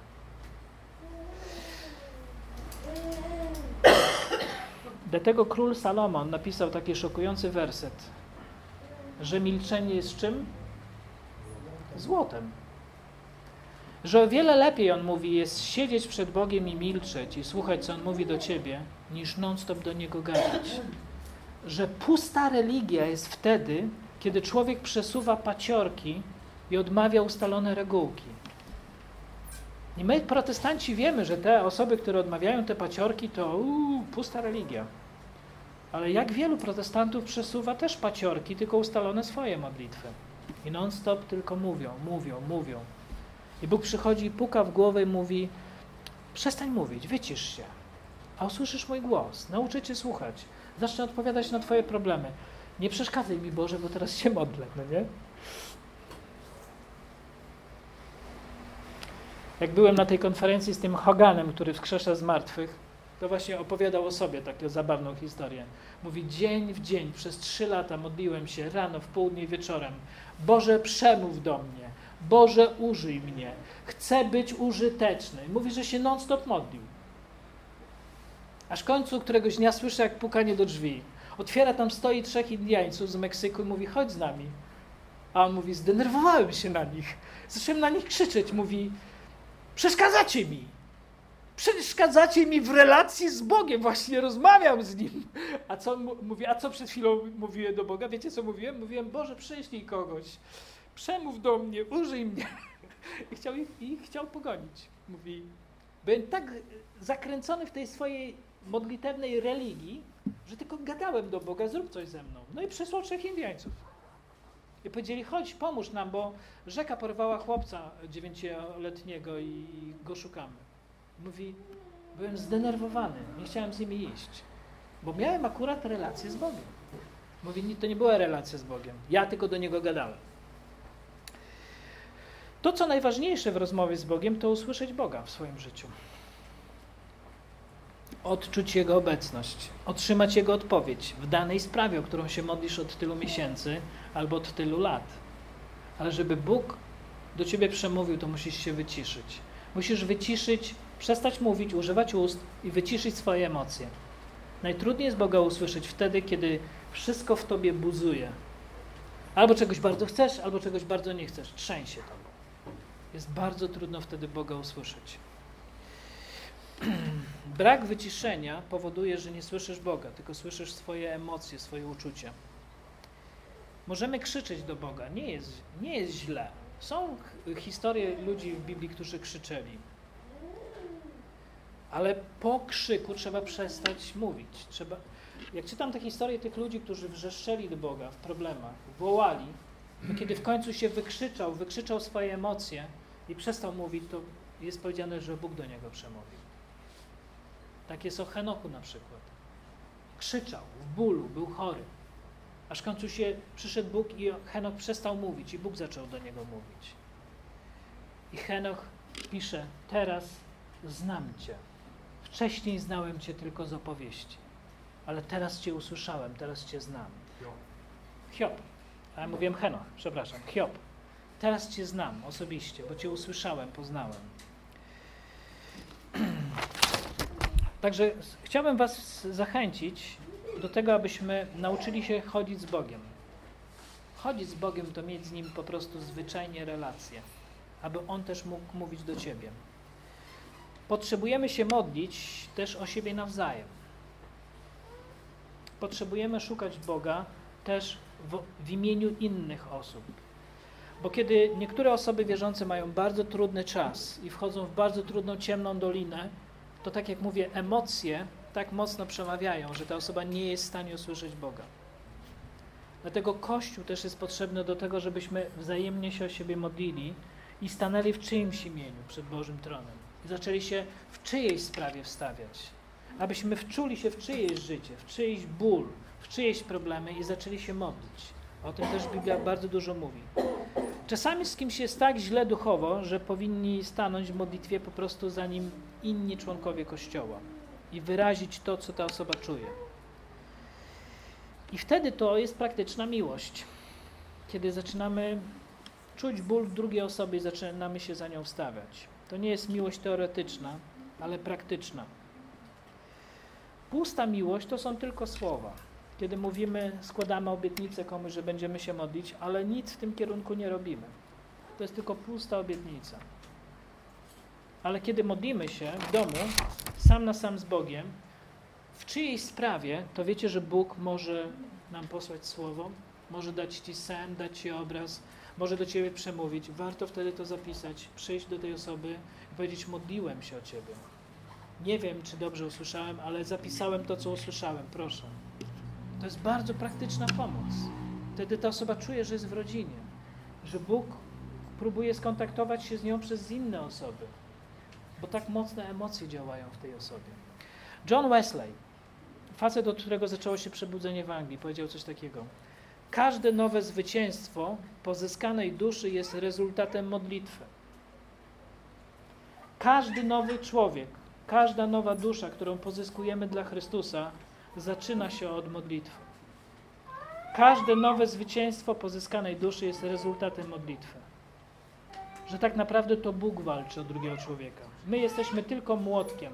A: Dlatego król Salomon napisał taki szokujący werset, że milczenie jest czym? Złotem. Że o wiele lepiej, on mówi, jest siedzieć przed Bogiem i milczeć i słuchać, co On mówi do ciebie, niż non-stop do Niego gadać. Że pusta religia jest wtedy, kiedy człowiek przesuwa paciorki i odmawia ustalone regułki. I my, protestanci, wiemy, że te osoby, które odmawiają te paciorki, to pusta religia. Ale jak wielu protestantów przesuwa też paciorki, tylko ustalone swoje modlitwy. I non-stop tylko mówią. I Bóg przychodzi i puka w głowę i mówi, przestań mówić, wycisz się, a usłyszysz mój głos, nauczę cię słuchać, zacznę odpowiadać na twoje problemy. Nie przeszkadzaj mi, Boże, bo teraz się modlę, no nie? Jak byłem na tej konferencji z tym Hoganem, który wskrzesza z martwych, to właśnie opowiadał o sobie taką zabawną historię. Mówi, dzień w dzień, przez 3 lata modliłem się rano, w południe i wieczorem. Boże, przemów do mnie. Boże, użyj mnie. Chcę być użyteczny. Mówi, że się non-stop modlił. Aż w końcu któregoś dnia słyszę, jak pukanie do drzwi. Otwiera, tam stoi 3 Indiańców z Meksyku i mówi, chodź z nami. A on mówi, zdenerwowałem się na nich. Zacząłem na nich krzyczeć. Mówi, przeszkadzacie mi. Przeszkadzacie mi w relacji z Bogiem. Właśnie rozmawiam z Nim. A co on mówi? A co przed chwilą mówiłem do Boga? Wiecie, co mówiłem? Mówiłem, Boże, przyślij kogoś. Przemów do mnie, użyj mnie. I chciał pogonić. Mówi, byłem tak zakręcony w tej swojej modlitewnej religii, że tylko gadałem do Boga, zrób coś ze mną. No i przysłał 3 Indiańców. I powiedzieli, chodź, pomóż nam, bo rzeka porwała chłopca 9-letniego i go szukamy. Mówi, Byłem zdenerwowany, nie chciałem z nimi iść, bo miałem akurat relację z Bogiem. Mówi, to nie była relacja z Bogiem, ja tylko do Niego gadałem. To, co najważniejsze w rozmowie z Bogiem, to usłyszeć Boga w swoim życiu. Odczuć Jego obecność, otrzymać Jego odpowiedź w danej sprawie, o którą się modlisz od tylu miesięcy albo od tylu lat. Ale żeby Bóg do ciebie przemówił, to musisz się wyciszyć. Musisz wyciszyć, przestać mówić, używać ust i wyciszyć swoje emocje. Najtrudniej jest Boga usłyszeć wtedy, kiedy wszystko w tobie buzuje. Albo czegoś bardzo chcesz, albo czegoś bardzo nie chcesz. Trzęsie tobą. Jest bardzo trudno wtedy Boga usłyszeć. Brak wyciszenia powoduje, że nie słyszysz Boga, tylko słyszysz swoje emocje, swoje uczucia. Możemy krzyczeć do Boga, nie jest źle. Są historie ludzi w Biblii, którzy krzyczeli. Ale po krzyku trzeba przestać mówić. Jak czytam te historie tych ludzi, którzy wrzeszczeli do Boga w problemach, wołali, to kiedy w końcu się wykrzyczał swoje emocje i przestał mówić, to jest powiedziane, że Bóg do niego przemówił. Tak jest o Henochu na przykład. Krzyczał w bólu, był chory. Aż w końcu przyszedł Bóg i Henoch przestał mówić i Bóg zaczął do niego mówić. I Henoch pisze, teraz znam Cię. Wcześniej znałem Cię tylko z opowieści, ale teraz Cię usłyszałem, teraz Cię znam. Hiob. A ja mówiłem Henoch, przepraszam, Hiob. Teraz Cię znam osobiście, bo Cię usłyszałem, poznałem. Także chciałbym Was zachęcić do tego, abyśmy nauczyli się chodzić z Bogiem. Chodzić z Bogiem to mieć z Nim po prostu zwyczajnie relację, aby On też mógł mówić do Ciebie. Potrzebujemy się modlić też o siebie nawzajem. Potrzebujemy szukać Boga też w imieniu innych osób. Bo kiedy niektóre osoby wierzące mają bardzo trudny czas i wchodzą w bardzo trudną, ciemną dolinę, to tak jak mówię, emocje tak mocno przemawiają, że ta osoba nie jest w stanie usłyszeć Boga. Dlatego Kościół też jest potrzebny do tego, żebyśmy wzajemnie się o siebie modlili i stanęli w czyimś imieniu przed Bożym tronem. I zaczęli się w czyjejś sprawie wstawiać. Abyśmy wczuli się w czyjeś życie, w czyjś ból, w czyjeś problemy i zaczęli się modlić. O tym też Biblia bardzo dużo mówi. Czasami z kimś jest tak źle duchowo, że powinni stanąć w modlitwie po prostu za nim inni członkowie Kościoła i wyrazić to, co ta osoba czuje. I wtedy to jest praktyczna miłość. Kiedy zaczynamy czuć ból drugiej osoby i zaczynamy się za nią wstawiać. To nie jest miłość teoretyczna, ale praktyczna. Pusta miłość to są tylko słowa. Kiedy mówimy, składamy obietnicę komuś, że będziemy się modlić, ale nic w tym kierunku nie robimy. To jest tylko pusta obietnica. Ale kiedy modlimy się w domu, sam na sam z Bogiem, w czyjejś sprawie, to wiecie, że Bóg może nam posłać słowo, może dać Ci sen, dać Ci obraz, może do Ciebie przemówić. Warto wtedy to zapisać, przyjść do tej osoby i powiedzieć, modliłem się o Ciebie. Nie wiem, czy dobrze usłyszałem, ale zapisałem to, co usłyszałem, proszę. To jest bardzo praktyczna pomoc. Wtedy ta osoba czuje, że jest w rodzinie, że Bóg próbuje skontaktować się z nią przez inne osoby, bo tak mocne emocje działają w tej osobie. John Wesley, facet, od którego zaczęło się przebudzenie w Anglii, powiedział coś takiego. Każde nowe zwycięstwo pozyskanej duszy jest rezultatem modlitwy. Każdy nowy człowiek, każda nowa dusza, którą pozyskujemy dla Chrystusa, zaczyna się od modlitwy. Każde nowe zwycięstwo pozyskanej duszy jest rezultatem modlitwy. Że tak naprawdę to Bóg walczy o drugiego człowieka. My jesteśmy tylko młotkiem,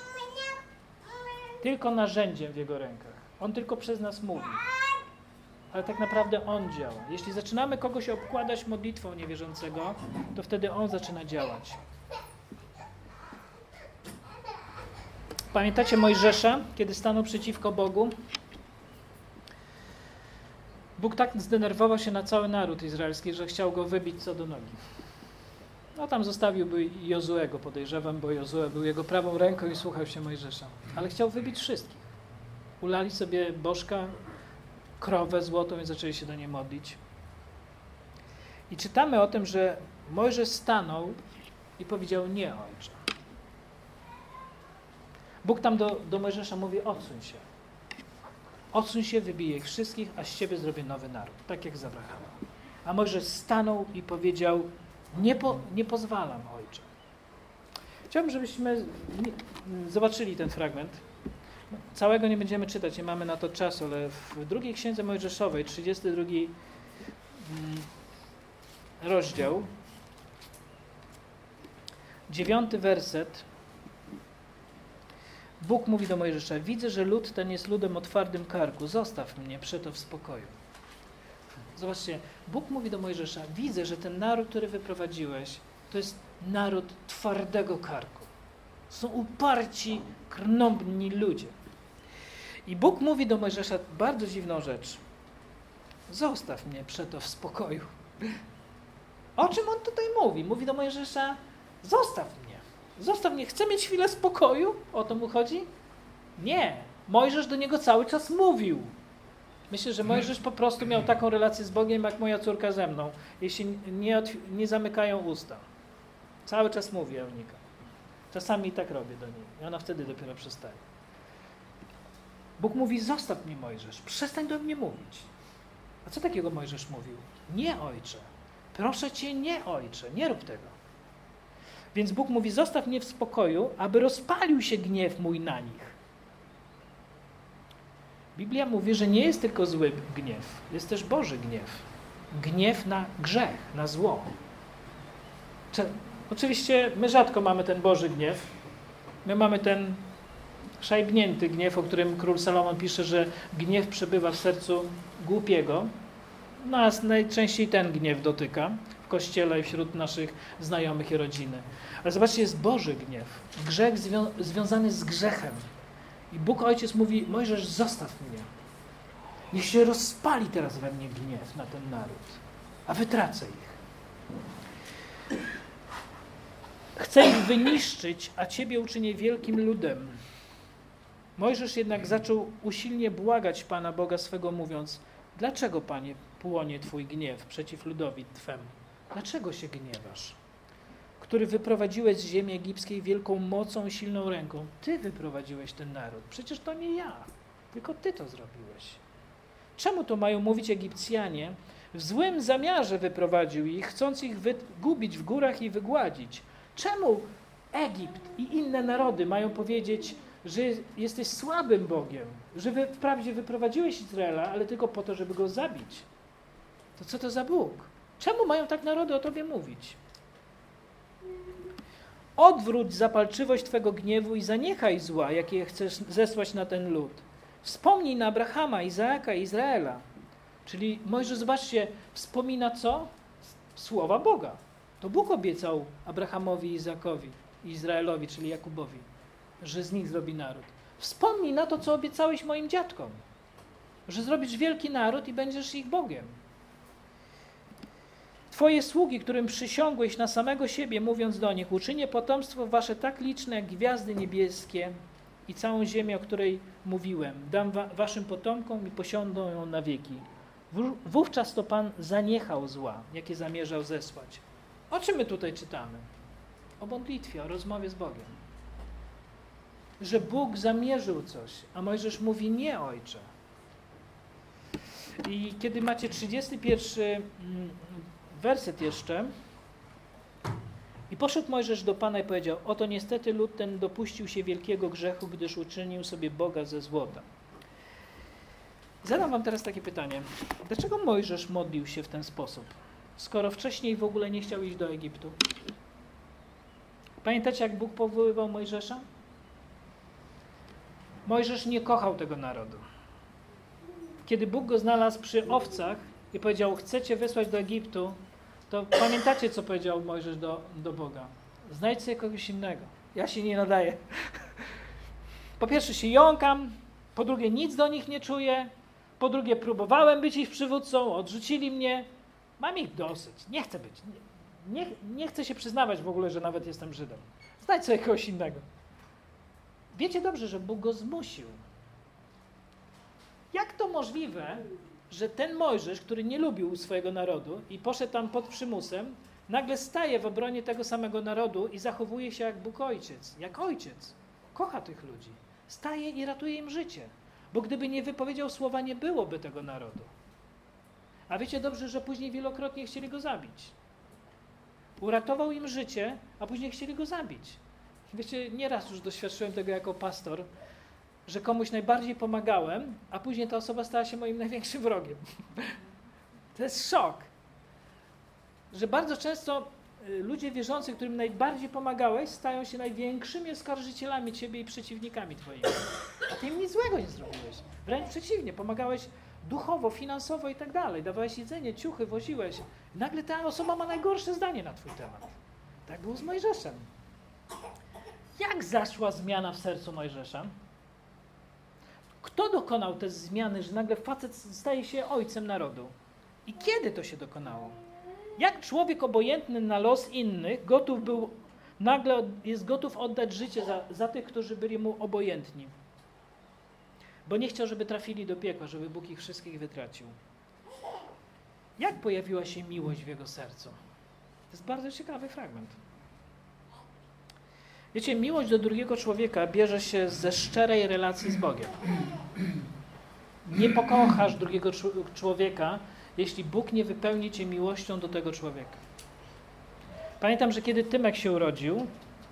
A: tylko narzędziem w Jego rękach. On tylko przez nas mówi. Ale tak naprawdę On działa. Jeśli zaczynamy kogoś obkładać modlitwą niewierzącego, to wtedy On zaczyna działać. Pamiętacie Mojżesza, kiedy stanął przeciwko Bogu? Bóg tak zdenerwował się na cały naród izraelski, że chciał go wybić co do nogi. No tam zostawiłby Jozuego, podejrzewam, bo Jozue był jego prawą ręką i słuchał się Mojżesza. Ale chciał wybić wszystkich. Ulali sobie bożka, krowę złotą i zaczęli się do niej modlić. I czytamy o tym, że Mojżesz stanął i powiedział, nie, ojcze. Bóg tam do Mojżesza mówi, odsuń się. Odsuń się, wybiję ich wszystkich, a z ciebie zrobię nowy naród, tak jak z Abrahama. A Mojżesz stanął i powiedział, nie pozwalam, ojcze. Chciałbym, żebyśmy zobaczyli ten fragment. Całego nie będziemy czytać, nie mamy na to czasu, ale w drugiej księdze Mojżeszowej, 32 rozdział, 9 werset, Bóg mówi do Mojżesza, widzę, że lud ten jest ludem o twardym karku, zostaw mnie przeto w spokoju. Zobaczcie, Bóg mówi do Mojżesza, widzę, że ten naród, który wyprowadziłeś, to jest naród twardego karku. Są uparci, krnąbrni ludzie. I Bóg mówi do Mojżesza bardzo dziwną rzecz. Zostaw mnie przeto w spokoju. O czym on tutaj mówi? Mówi do Mojżesza, zostaw mnie. Zostaw mnie, chcę mieć chwilę spokoju? O to mu chodzi? Nie. Mojżesz do niego cały czas mówił. Myślę, że Mojżesz po prostu miał taką relację z Bogiem, jak moja córka ze mną. Jeśli nie zamykają usta. Cały czas mówi, ja unikam. Czasami i tak robię do niej. I ona wtedy dopiero przestaje. Bóg mówi, zostaw mnie, Mojżesz. Przestań do mnie mówić. A co takiego Mojżesz mówił? Nie, ojcze. Proszę cię, nie, ojcze. Nie rób tego. Więc Bóg mówi, zostaw mnie w spokoju, aby rozpalił się gniew mój na nich. Biblia mówi, że nie jest tylko zły gniew, jest też Boży gniew. Gniew na grzech, na zło. Oczywiście my rzadko mamy ten Boży gniew. My mamy ten szajbnięty gniew, o którym król Salomon pisze, że gniew przebywa w sercu głupiego. Nas najczęściej ten gniew dotyka w kościele i wśród naszych znajomych i rodziny. Ale zobaczcie, jest Boży gniew. Grzech związany z grzechem. I Bóg Ojciec mówi, Mojżesz, zostaw mnie. Niech się rozpali teraz we mnie gniew na ten naród, a wytracę ich. Chcę ich wyniszczyć, a ciebie uczynię wielkim ludem. Mojżesz jednak zaczął usilnie błagać Pana Boga swego, mówiąc, dlaczego, Panie, płonie Twój gniew przeciw ludowi Twemu? Dlaczego się gniewasz? Który wyprowadziłeś z ziemi egipskiej wielką mocą i silną ręką. Ty wyprowadziłeś ten naród. Przecież to nie ja, tylko Ty to zrobiłeś. Czemu to mają mówić Egipcjanie? W złym zamiarze wyprowadził ich, chcąc ich wygubić w górach i wygładzić. Czemu Egipt i inne narody mają powiedzieć, że jesteś słabym Bogiem, że wprawdzie wyprowadziłeś Izraela, ale tylko po to, żeby go zabić? To co to za Bóg? Czemu mają tak narody o Tobie mówić? Odwróć zapalczywość Twego gniewu i zaniechaj zła, jakie chcesz zesłać na ten lud. Wspomnij na Abrahama, Izaaka i Izraela. Czyli Mojżesz, zobaczcie, wspomina co? Słowa Boga. To Bóg obiecał Abrahamowi, Izaakowi i Izraelowi, czyli Jakubowi, że z nich zrobi naród. Wspomnij na to, co obiecałeś moim dziadkom, że zrobisz wielki naród i będziesz ich Bogiem. Twoje sługi, którym przysiągłeś na samego siebie, mówiąc do nich, uczynię potomstwo wasze tak liczne, jak gwiazdy niebieskie i całą ziemię, o której mówiłem. Dam waszym potomkom i posiądą ją na wieki. Wówczas to Pan zaniechał zła, jakie zamierzał zesłać. O czym my tutaj czytamy? O modlitwie, o rozmowie z Bogiem. Że Bóg zamierzył coś, a Mojżesz mówi, nie, ojcze. I kiedy macie 31 werset jeszcze. I poszedł Mojżesz do Pana i powiedział, oto niestety lud ten dopuścił się wielkiego grzechu, gdyż uczynił sobie Boga ze złota. Zadam wam teraz takie pytanie. Dlaczego Mojżesz modlił się w ten sposób, skoro wcześniej w ogóle nie chciał iść do Egiptu? Pamiętacie, jak Bóg powoływał Mojżesza? Mojżesz nie kochał tego narodu. Kiedy Bóg go znalazł przy owcach i powiedział, chcecie wysłać do Egiptu, to pamiętacie, co powiedział Mojżesz do Boga? Znajdź sobie kogoś innego. Ja się nie nadaję. Po pierwsze się jąkam, po drugie nic do nich nie czuję, po drugie próbowałem być ich przywódcą, odrzucili mnie. Mam ich dosyć. Nie chcę być. Nie chcę się przyznawać w ogóle, że nawet jestem Żydem. Znajdź sobie kogoś innego. Wiecie dobrze, że Bóg go zmusił. Jak to możliwe, że ten Mojżesz, który nie lubił swojego narodu i poszedł tam pod przymusem, nagle staje w obronie tego samego narodu i zachowuje się jak Bóg Ojciec, jak ojciec. Kocha tych ludzi. Staje i ratuje im życie. Bo gdyby nie wypowiedział słowa, nie byłoby tego narodu. A wiecie dobrze, że później wielokrotnie chcieli go zabić. Uratował im życie, a później chcieli go zabić. Wiecie, nieraz już doświadczyłem tego jako pastor, że komuś najbardziej pomagałem, a później ta osoba stała się moim największym wrogiem. To jest szok. Że bardzo często ludzie wierzący, którym najbardziej pomagałeś, stają się największymi oskarżycielami ciebie i przeciwnikami twoimi. A ty im nic złego nie zrobiłeś. Wręcz przeciwnie, pomagałeś duchowo, finansowo i tak dalej. Dawałeś jedzenie, ciuchy, woziłeś. Nagle ta osoba ma najgorsze zdanie na twój temat. Tak było z Mojżeszem. Jak zaszła zmiana w sercu Mojżesza? Kto dokonał tej zmiany, że nagle facet staje się ojcem narodu? I kiedy to się dokonało? Jak człowiek obojętny na los innych nagle jest gotów oddać życie za tych, którzy byli mu obojętni? Bo nie chciał, żeby trafili do piekła, żeby Bóg ich wszystkich wytracił. Jak pojawiła się miłość w jego sercu? To jest bardzo ciekawy fragment. Wiecie, miłość do drugiego człowieka bierze się ze szczerej relacji z Bogiem. Nie pokochasz drugiego człowieka, jeśli Bóg nie wypełni cię miłością do tego człowieka. Pamiętam, że kiedy Tymek się urodził,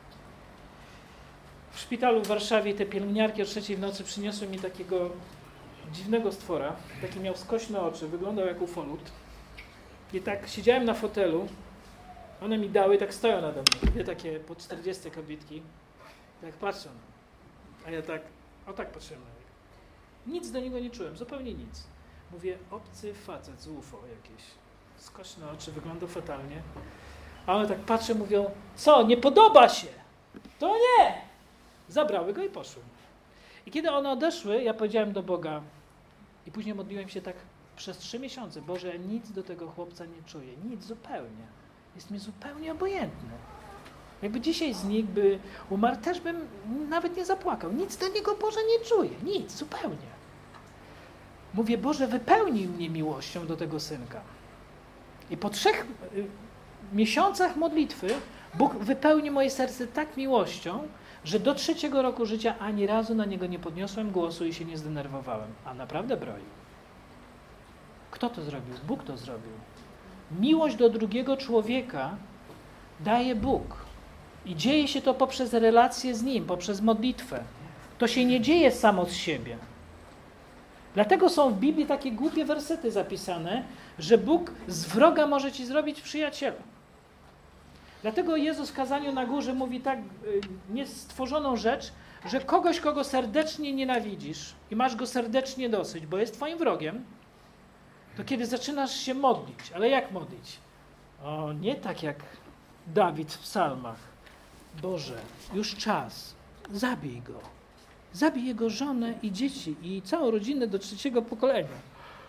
A: w szpitalu w Warszawie te pielęgniarki o 3:00 w nocy przyniosły mi takiego dziwnego stwora. Taki miał skośne oczy, wyglądał jak ufolut. I tak siedziałem na fotelu, one mi dały i tak stoją nade mną. Dwie takie po 40 kobietki. Tak patrzą. A ja tak patrzyłem na niego. Nic do niego nie czułem, zupełnie nic. Mówię, obcy facet z UFO jakieś. Skośne oczy, wygląda fatalnie. A one tak patrzą, mówią, co, nie podoba się? To nie! Zabrały go i poszły. I kiedy one odeszły, ja powiedziałem do Boga i później modliłem się tak przez 3 miesiące. Boże, ja nic do tego chłopca nie czuję. Nic zupełnie. Jest mi zupełnie obojętny. Jakby dzisiaj znikł, by umarł, też bym nawet nie zapłakał. Nic do niego, Boże, nie czuję. Nic, zupełnie. Mówię, Boże, wypełnij mnie miłością do tego synka. I po 3 miesiącach modlitwy Bóg wypełni moje serce tak miłością, że do 3. roku życia ani razu na niego nie podniosłem głosu i się nie zdenerwowałem. A naprawdę broił. Kto to zrobił? Bóg to zrobił. Miłość do drugiego człowieka daje Bóg. I dzieje się to poprzez relację z Nim, poprzez modlitwę. To się nie dzieje samo z siebie. Dlatego są w Biblii takie głupie wersety zapisane, że Bóg z wroga może ci zrobić przyjaciela. Dlatego Jezus w kazaniu na górze mówi tak niestworzoną rzecz, że kogoś, kogo serdecznie nienawidzisz i masz go serdecznie dosyć, bo jest twoim wrogiem, to kiedy zaczynasz się modlić, ale jak modlić? O, nie tak jak Dawid w psalmach. Boże, już czas, zabij go. Zabij jego żonę i dzieci i całą rodzinę do 3. pokolenia.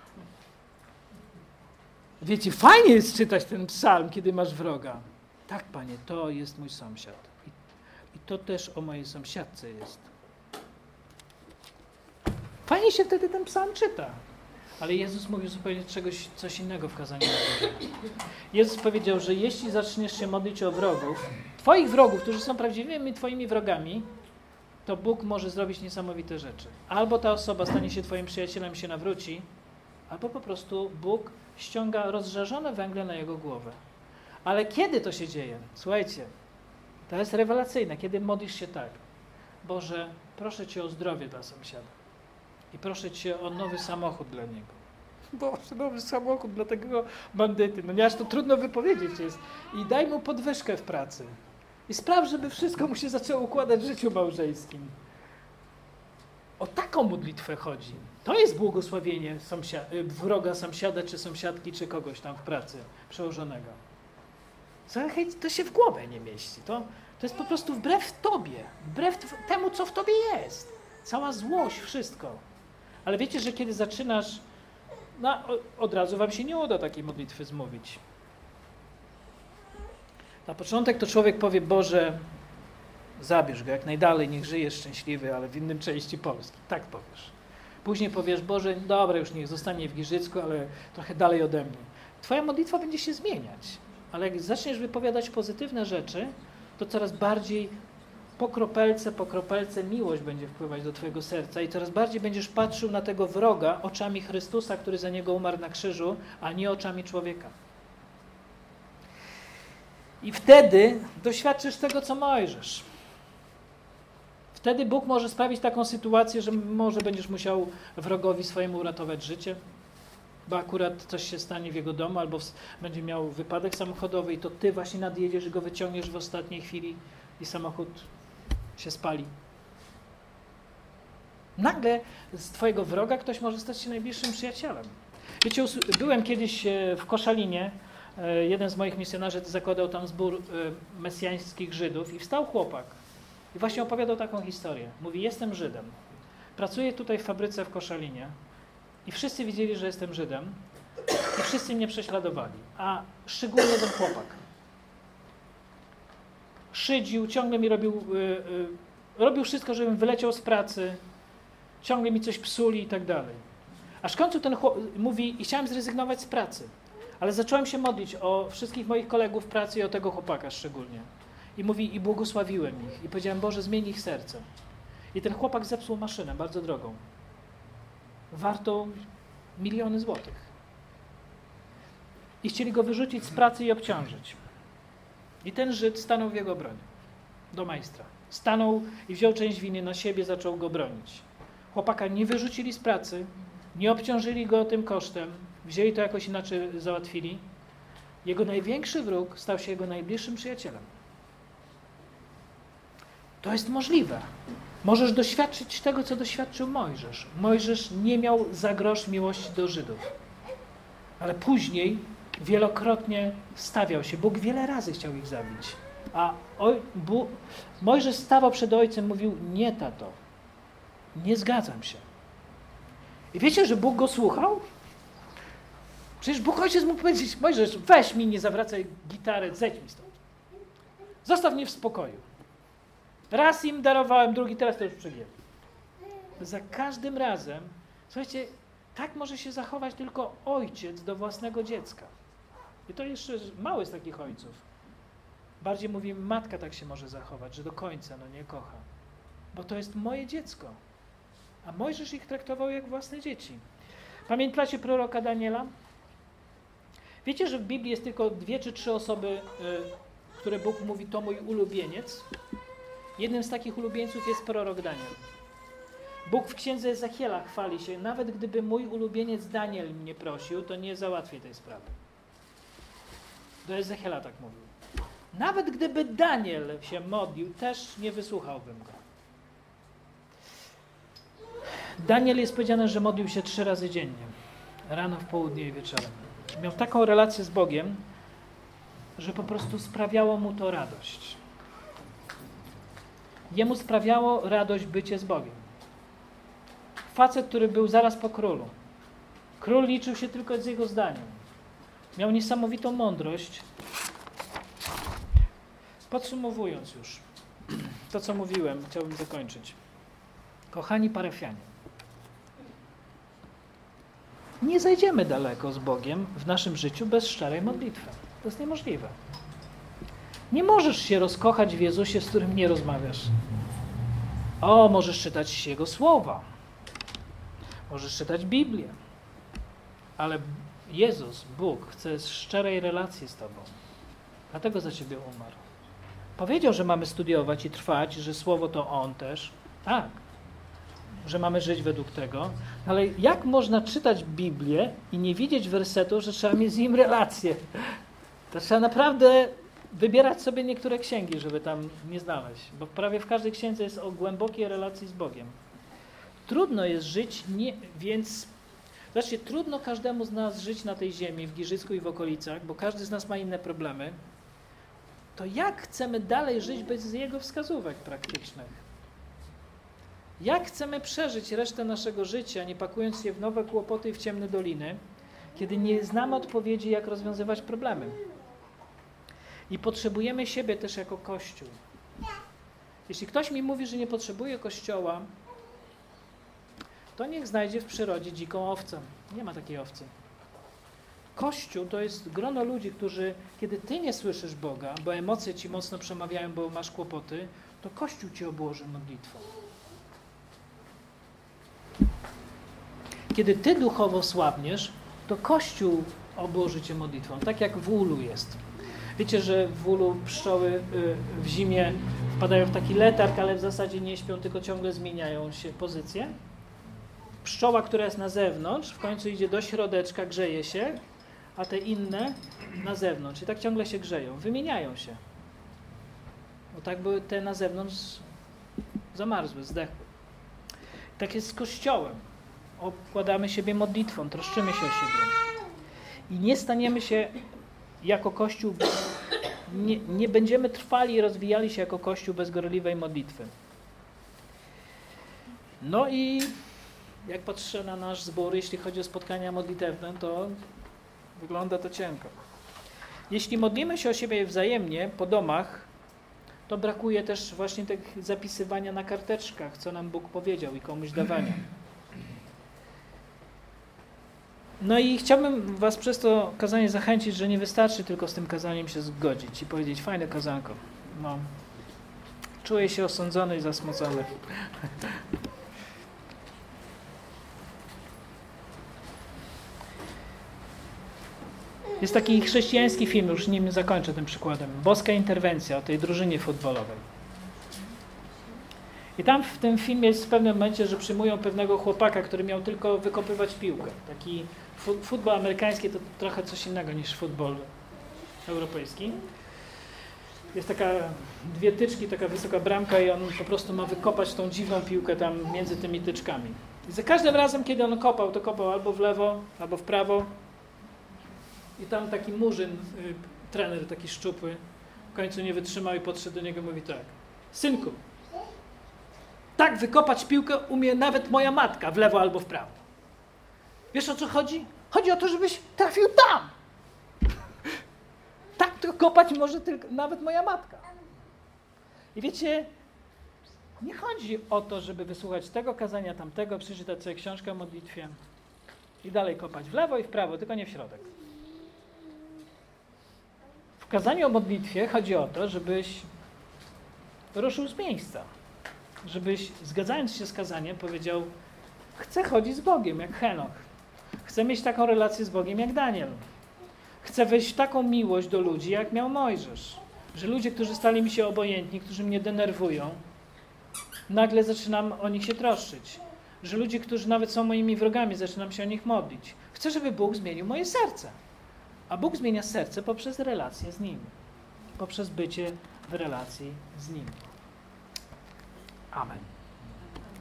A: Wiecie, fajnie jest czytać ten psalm, kiedy masz wroga. Tak, Panie, to jest mój sąsiad. I to też o mojej sąsiadce jest. Fajnie się wtedy ten psalm czyta. Ale Jezus mówił zupełnie coś innego w kazaniu na górze. Jezus powiedział, że jeśli zaczniesz się modlić o wrogów, twoich wrogów, którzy są prawdziwymi twoimi wrogami, to Bóg może zrobić niesamowite rzeczy. Albo ta osoba stanie się twoim przyjacielem i się nawróci, albo po prostu Bóg ściąga rozżarzone węgle na jego głowę. Ale kiedy to się dzieje? Słuchajcie, to jest rewelacyjne, kiedy modlisz się tak. Boże, proszę Cię o zdrowie dla sąsiada. I proszę Cię o nowy samochód dla niego. Boże, nowy samochód dla tego bandyty. No nie aż to trudno wypowiedzieć jest. I daj mu podwyżkę w pracy. I spraw, żeby wszystko mu się zaczęło układać w życiu małżeńskim. O taką modlitwę chodzi. To jest błogosławienie wroga sąsiada, czy sąsiadki, czy kogoś tam w pracy przełożonego. To się w głowę nie mieści. To jest po prostu wbrew tobie. Wbrew temu, co w tobie jest. Cała złość, wszystko. Ale wiecie, że kiedy zaczynasz, od razu wam się nie uda takiej modlitwy zmówić. Na początek to człowiek powie, Boże, zabierz go jak najdalej, niech żyje szczęśliwy, ale w innym części Polski. Tak powiesz. Później powiesz, Boże, dobra, już niech zostanie w Giżycku, ale trochę dalej ode mnie. Twoja modlitwa będzie się zmieniać. Ale jak zaczniesz wypowiadać pozytywne rzeczy, to coraz bardziej po kropelce miłość będzie wpływać do twojego serca i coraz bardziej będziesz patrzył na tego wroga oczami Chrystusa, który za niego umarł na krzyżu, a nie oczami człowieka. I wtedy doświadczysz tego, co Mojżesz. Wtedy Bóg może sprawić taką sytuację, że może będziesz musiał wrogowi swojemu uratować życie, bo akurat coś się stanie w jego domu, albo będzie miał wypadek samochodowy i to ty właśnie nadjedziesz i go wyciągniesz w ostatniej chwili i samochód się spali. Nagle z twojego wroga ktoś może stać się najbliższym przyjacielem. Wiecie, byłem kiedyś w Koszalinie, jeden z moich misjonarzy zakładał tam zbór mesjańskich Żydów i wstał chłopak i właśnie opowiadał taką historię. Mówi, jestem Żydem, pracuję tutaj w fabryce w Koszalinie i wszyscy widzieli, że jestem Żydem i wszyscy mnie prześladowali, a szczególnie ten chłopak. Szydził, ciągle mi robił wszystko, żebym wyleciał z pracy, ciągle mi coś psuli i tak dalej. Aż w końcu ten mówi, i chciałem zrezygnować z pracy, ale zacząłem się modlić o wszystkich moich kolegów w pracy i o tego chłopaka szczególnie. I mówi, i błogosławiłem ich. I powiedziałem, Boże, zmień ich serce. I ten chłopak zepsuł maszynę, bardzo drogą. Wartą miliony złotych. I chcieli go wyrzucić z pracy i obciążyć. I ten Żyd stanął w jego obronie. Do majstra. Stanął i wziął część winy na siebie, zaczął go bronić. Chłopaka nie wyrzucili z pracy, nie obciążyli go tym kosztem, wzięli to jakoś inaczej, załatwili. Jego największy wróg stał się jego najbliższym przyjacielem. To jest możliwe. Możesz doświadczyć tego, co doświadczył Mojżesz. Mojżesz nie miał za grosz miłości do Żydów. Ale później wielokrotnie stawiał się. Bóg wiele razy chciał ich zabić. A Mojżesz stawał przed ojcem, mówił, nie tato, nie zgadzam się. I wiecie, że Bóg go słuchał? Przecież Bóg ojciec mógł powiedzieć, Mojżesz, weź mi, nie zawracaj gitary, zejdź mi stąd. Zostaw mnie w spokoju. Raz im darowałem, drugi, teraz to już przegięli. Za każdym razem, słuchajcie, tak może się zachować tylko ojciec do własnego dziecka. I to jeszcze mało jest takich ojców. Bardziej mówi, matka tak się może zachować, że do końca nie kocha. Bo to jest moje dziecko. A Mojżesz ich traktował jak własne dzieci. Pamiętacie proroka Daniela? Wiecie, że w Biblii jest tylko 2 czy 3 osoby, które Bóg mówi, to mój ulubieniec? Jednym z takich ulubieńców jest prorok Daniel. Bóg w księdze Ezechiela chwali się, nawet gdyby mój ulubieniec Daniel mnie prosił, to nie załatwię tej sprawy. Do Ezechiela tak mówił. Nawet gdyby Daniel się modlił, też nie wysłuchałbym go. Daniel jest powiedziane, że modlił się 3 razy dziennie. Rano, w południe i wieczorem. Miał taką relację z Bogiem, że po prostu sprawiało mu to radość. Jemu sprawiało radość bycie z Bogiem. Facet, który był zaraz po królu. Król liczył się tylko z jego zdaniem. Miał niesamowitą mądrość. Podsumowując już to, co mówiłem, chciałbym zakończyć. Kochani parafianie, nie zajdziemy daleko z Bogiem w naszym życiu bez szczerej modlitwy. To jest niemożliwe. Nie możesz się rozkochać w Jezusie, z którym nie rozmawiasz. Możesz czytać Jego słowa. Możesz czytać Biblię. Ale Jezus, Bóg, chce szczerej relacji z Tobą. Dlatego za Ciebie umarł. Powiedział, że mamy studiować i trwać, że Słowo to On też. Tak. Że mamy żyć według tego. Ale jak można czytać Biblię i nie widzieć wersetu, że trzeba mieć z Nim relację? To trzeba naprawdę wybierać sobie niektóre księgi, żeby tam nie znaleźć. Bo prawie w każdej księdze jest o głębokiej relacji z Bogiem. Trudno jest żyć, trudno każdemu z nas żyć na tej ziemi, w Giżycku i w okolicach, bo każdy z nas ma inne problemy. To jak chcemy dalej żyć bez Jego wskazówek praktycznych? Jak chcemy przeżyć resztę naszego życia, nie pakując się w nowe kłopoty i w ciemne doliny, kiedy nie znamy odpowiedzi, jak rozwiązywać problemy? I potrzebujemy siebie też jako Kościół. Jeśli ktoś mi mówi, że nie potrzebuje Kościoła, to niech znajdzie w przyrodzie dziką owcę. Nie ma takiej owcy. Kościół to jest grono ludzi, którzy, kiedy ty nie słyszysz Boga, bo emocje ci mocno przemawiają, bo masz kłopoty, to Kościół cię obłoży modlitwą. Kiedy ty duchowo słabniesz, to Kościół obłoży cię modlitwą, tak jak w ulu jest. Wiecie, że w ulu pszczoły w zimie wpadają w taki letarg, ale w zasadzie nie śpią, tylko ciągle zmieniają się pozycje. Pszczoła, która jest na zewnątrz, w końcu idzie do środeczka, grzeje się, a te inne na zewnątrz. I tak ciągle się grzeją, wymieniają się. Bo tak były te na zewnątrz zamarzły, zdechły. Tak jest z Kościołem. Obkładamy siebie modlitwą, troszczymy się o siebie. I nie staniemy się jako Kościół, nie będziemy trwali i rozwijali się jako Kościół bez gorliwej modlitwy. No i jak patrzę na nasz zbór, jeśli chodzi o spotkania modlitewne, to wygląda to cienko. Jeśli modlimy się o siebie wzajemnie po domach, to brakuje też właśnie tych zapisywania na karteczkach, co nam Bóg powiedział i komuś dawania. No i chciałbym was przez to kazanie zachęcić, że nie wystarczy tylko z tym kazaniem się zgodzić i powiedzieć, fajne kazanko. No, czuję się osądzony i zasmucony. Jest taki chrześcijański film, już nim zakończę tym przykładem. Boska interwencja o tej drużynie futbolowej. I tam w tym filmie jest w pewnym momencie, że przyjmują pewnego chłopaka, który miał tylko wykopywać piłkę. Taki futbol amerykański to trochę coś innego niż futbol europejski. Jest taka dwie tyczki, taka wysoka bramka i on po prostu ma wykopać tą dziwną piłkę tam między tymi tyczkami. I za każdym razem, kiedy on kopał, to kopał albo w lewo, albo w prawo. I tam taki murzyn, trener taki szczupły, w końcu nie wytrzymał i podszedł do niego i mówi tak. Synku, tak wykopać piłkę umie nawet moja matka w lewo albo w prawo. Wiesz, o co chodzi? Chodzi o to, żebyś trafił tam. Tak to kopać może tylko nawet moja matka. I wiecie, nie chodzi o to, żeby wysłuchać tego kazania, tamtego, przeczytać sobie książkę o modlitwie i dalej kopać w lewo i w prawo, tylko nie w środek. W kazaniu o modlitwie chodzi o to, żebyś ruszył z miejsca. Żebyś, zgadzając się z kazaniem, powiedział, chcę chodzić z Bogiem, jak Henoch. Chcę mieć taką relację z Bogiem, jak Daniel. Chcę wejść w taką miłość do ludzi, jak miał Mojżesz. Że ludzie, którzy stali mi się obojętni, którzy mnie denerwują, nagle zaczynam o nich się troszczyć. Że ludzie, którzy nawet są moimi wrogami, zaczynam się o nich modlić. Chcę, żeby Bóg zmienił moje serce. A Bóg zmienia serce poprzez relację z Nim. Poprzez bycie w relacji z Nim. Amen.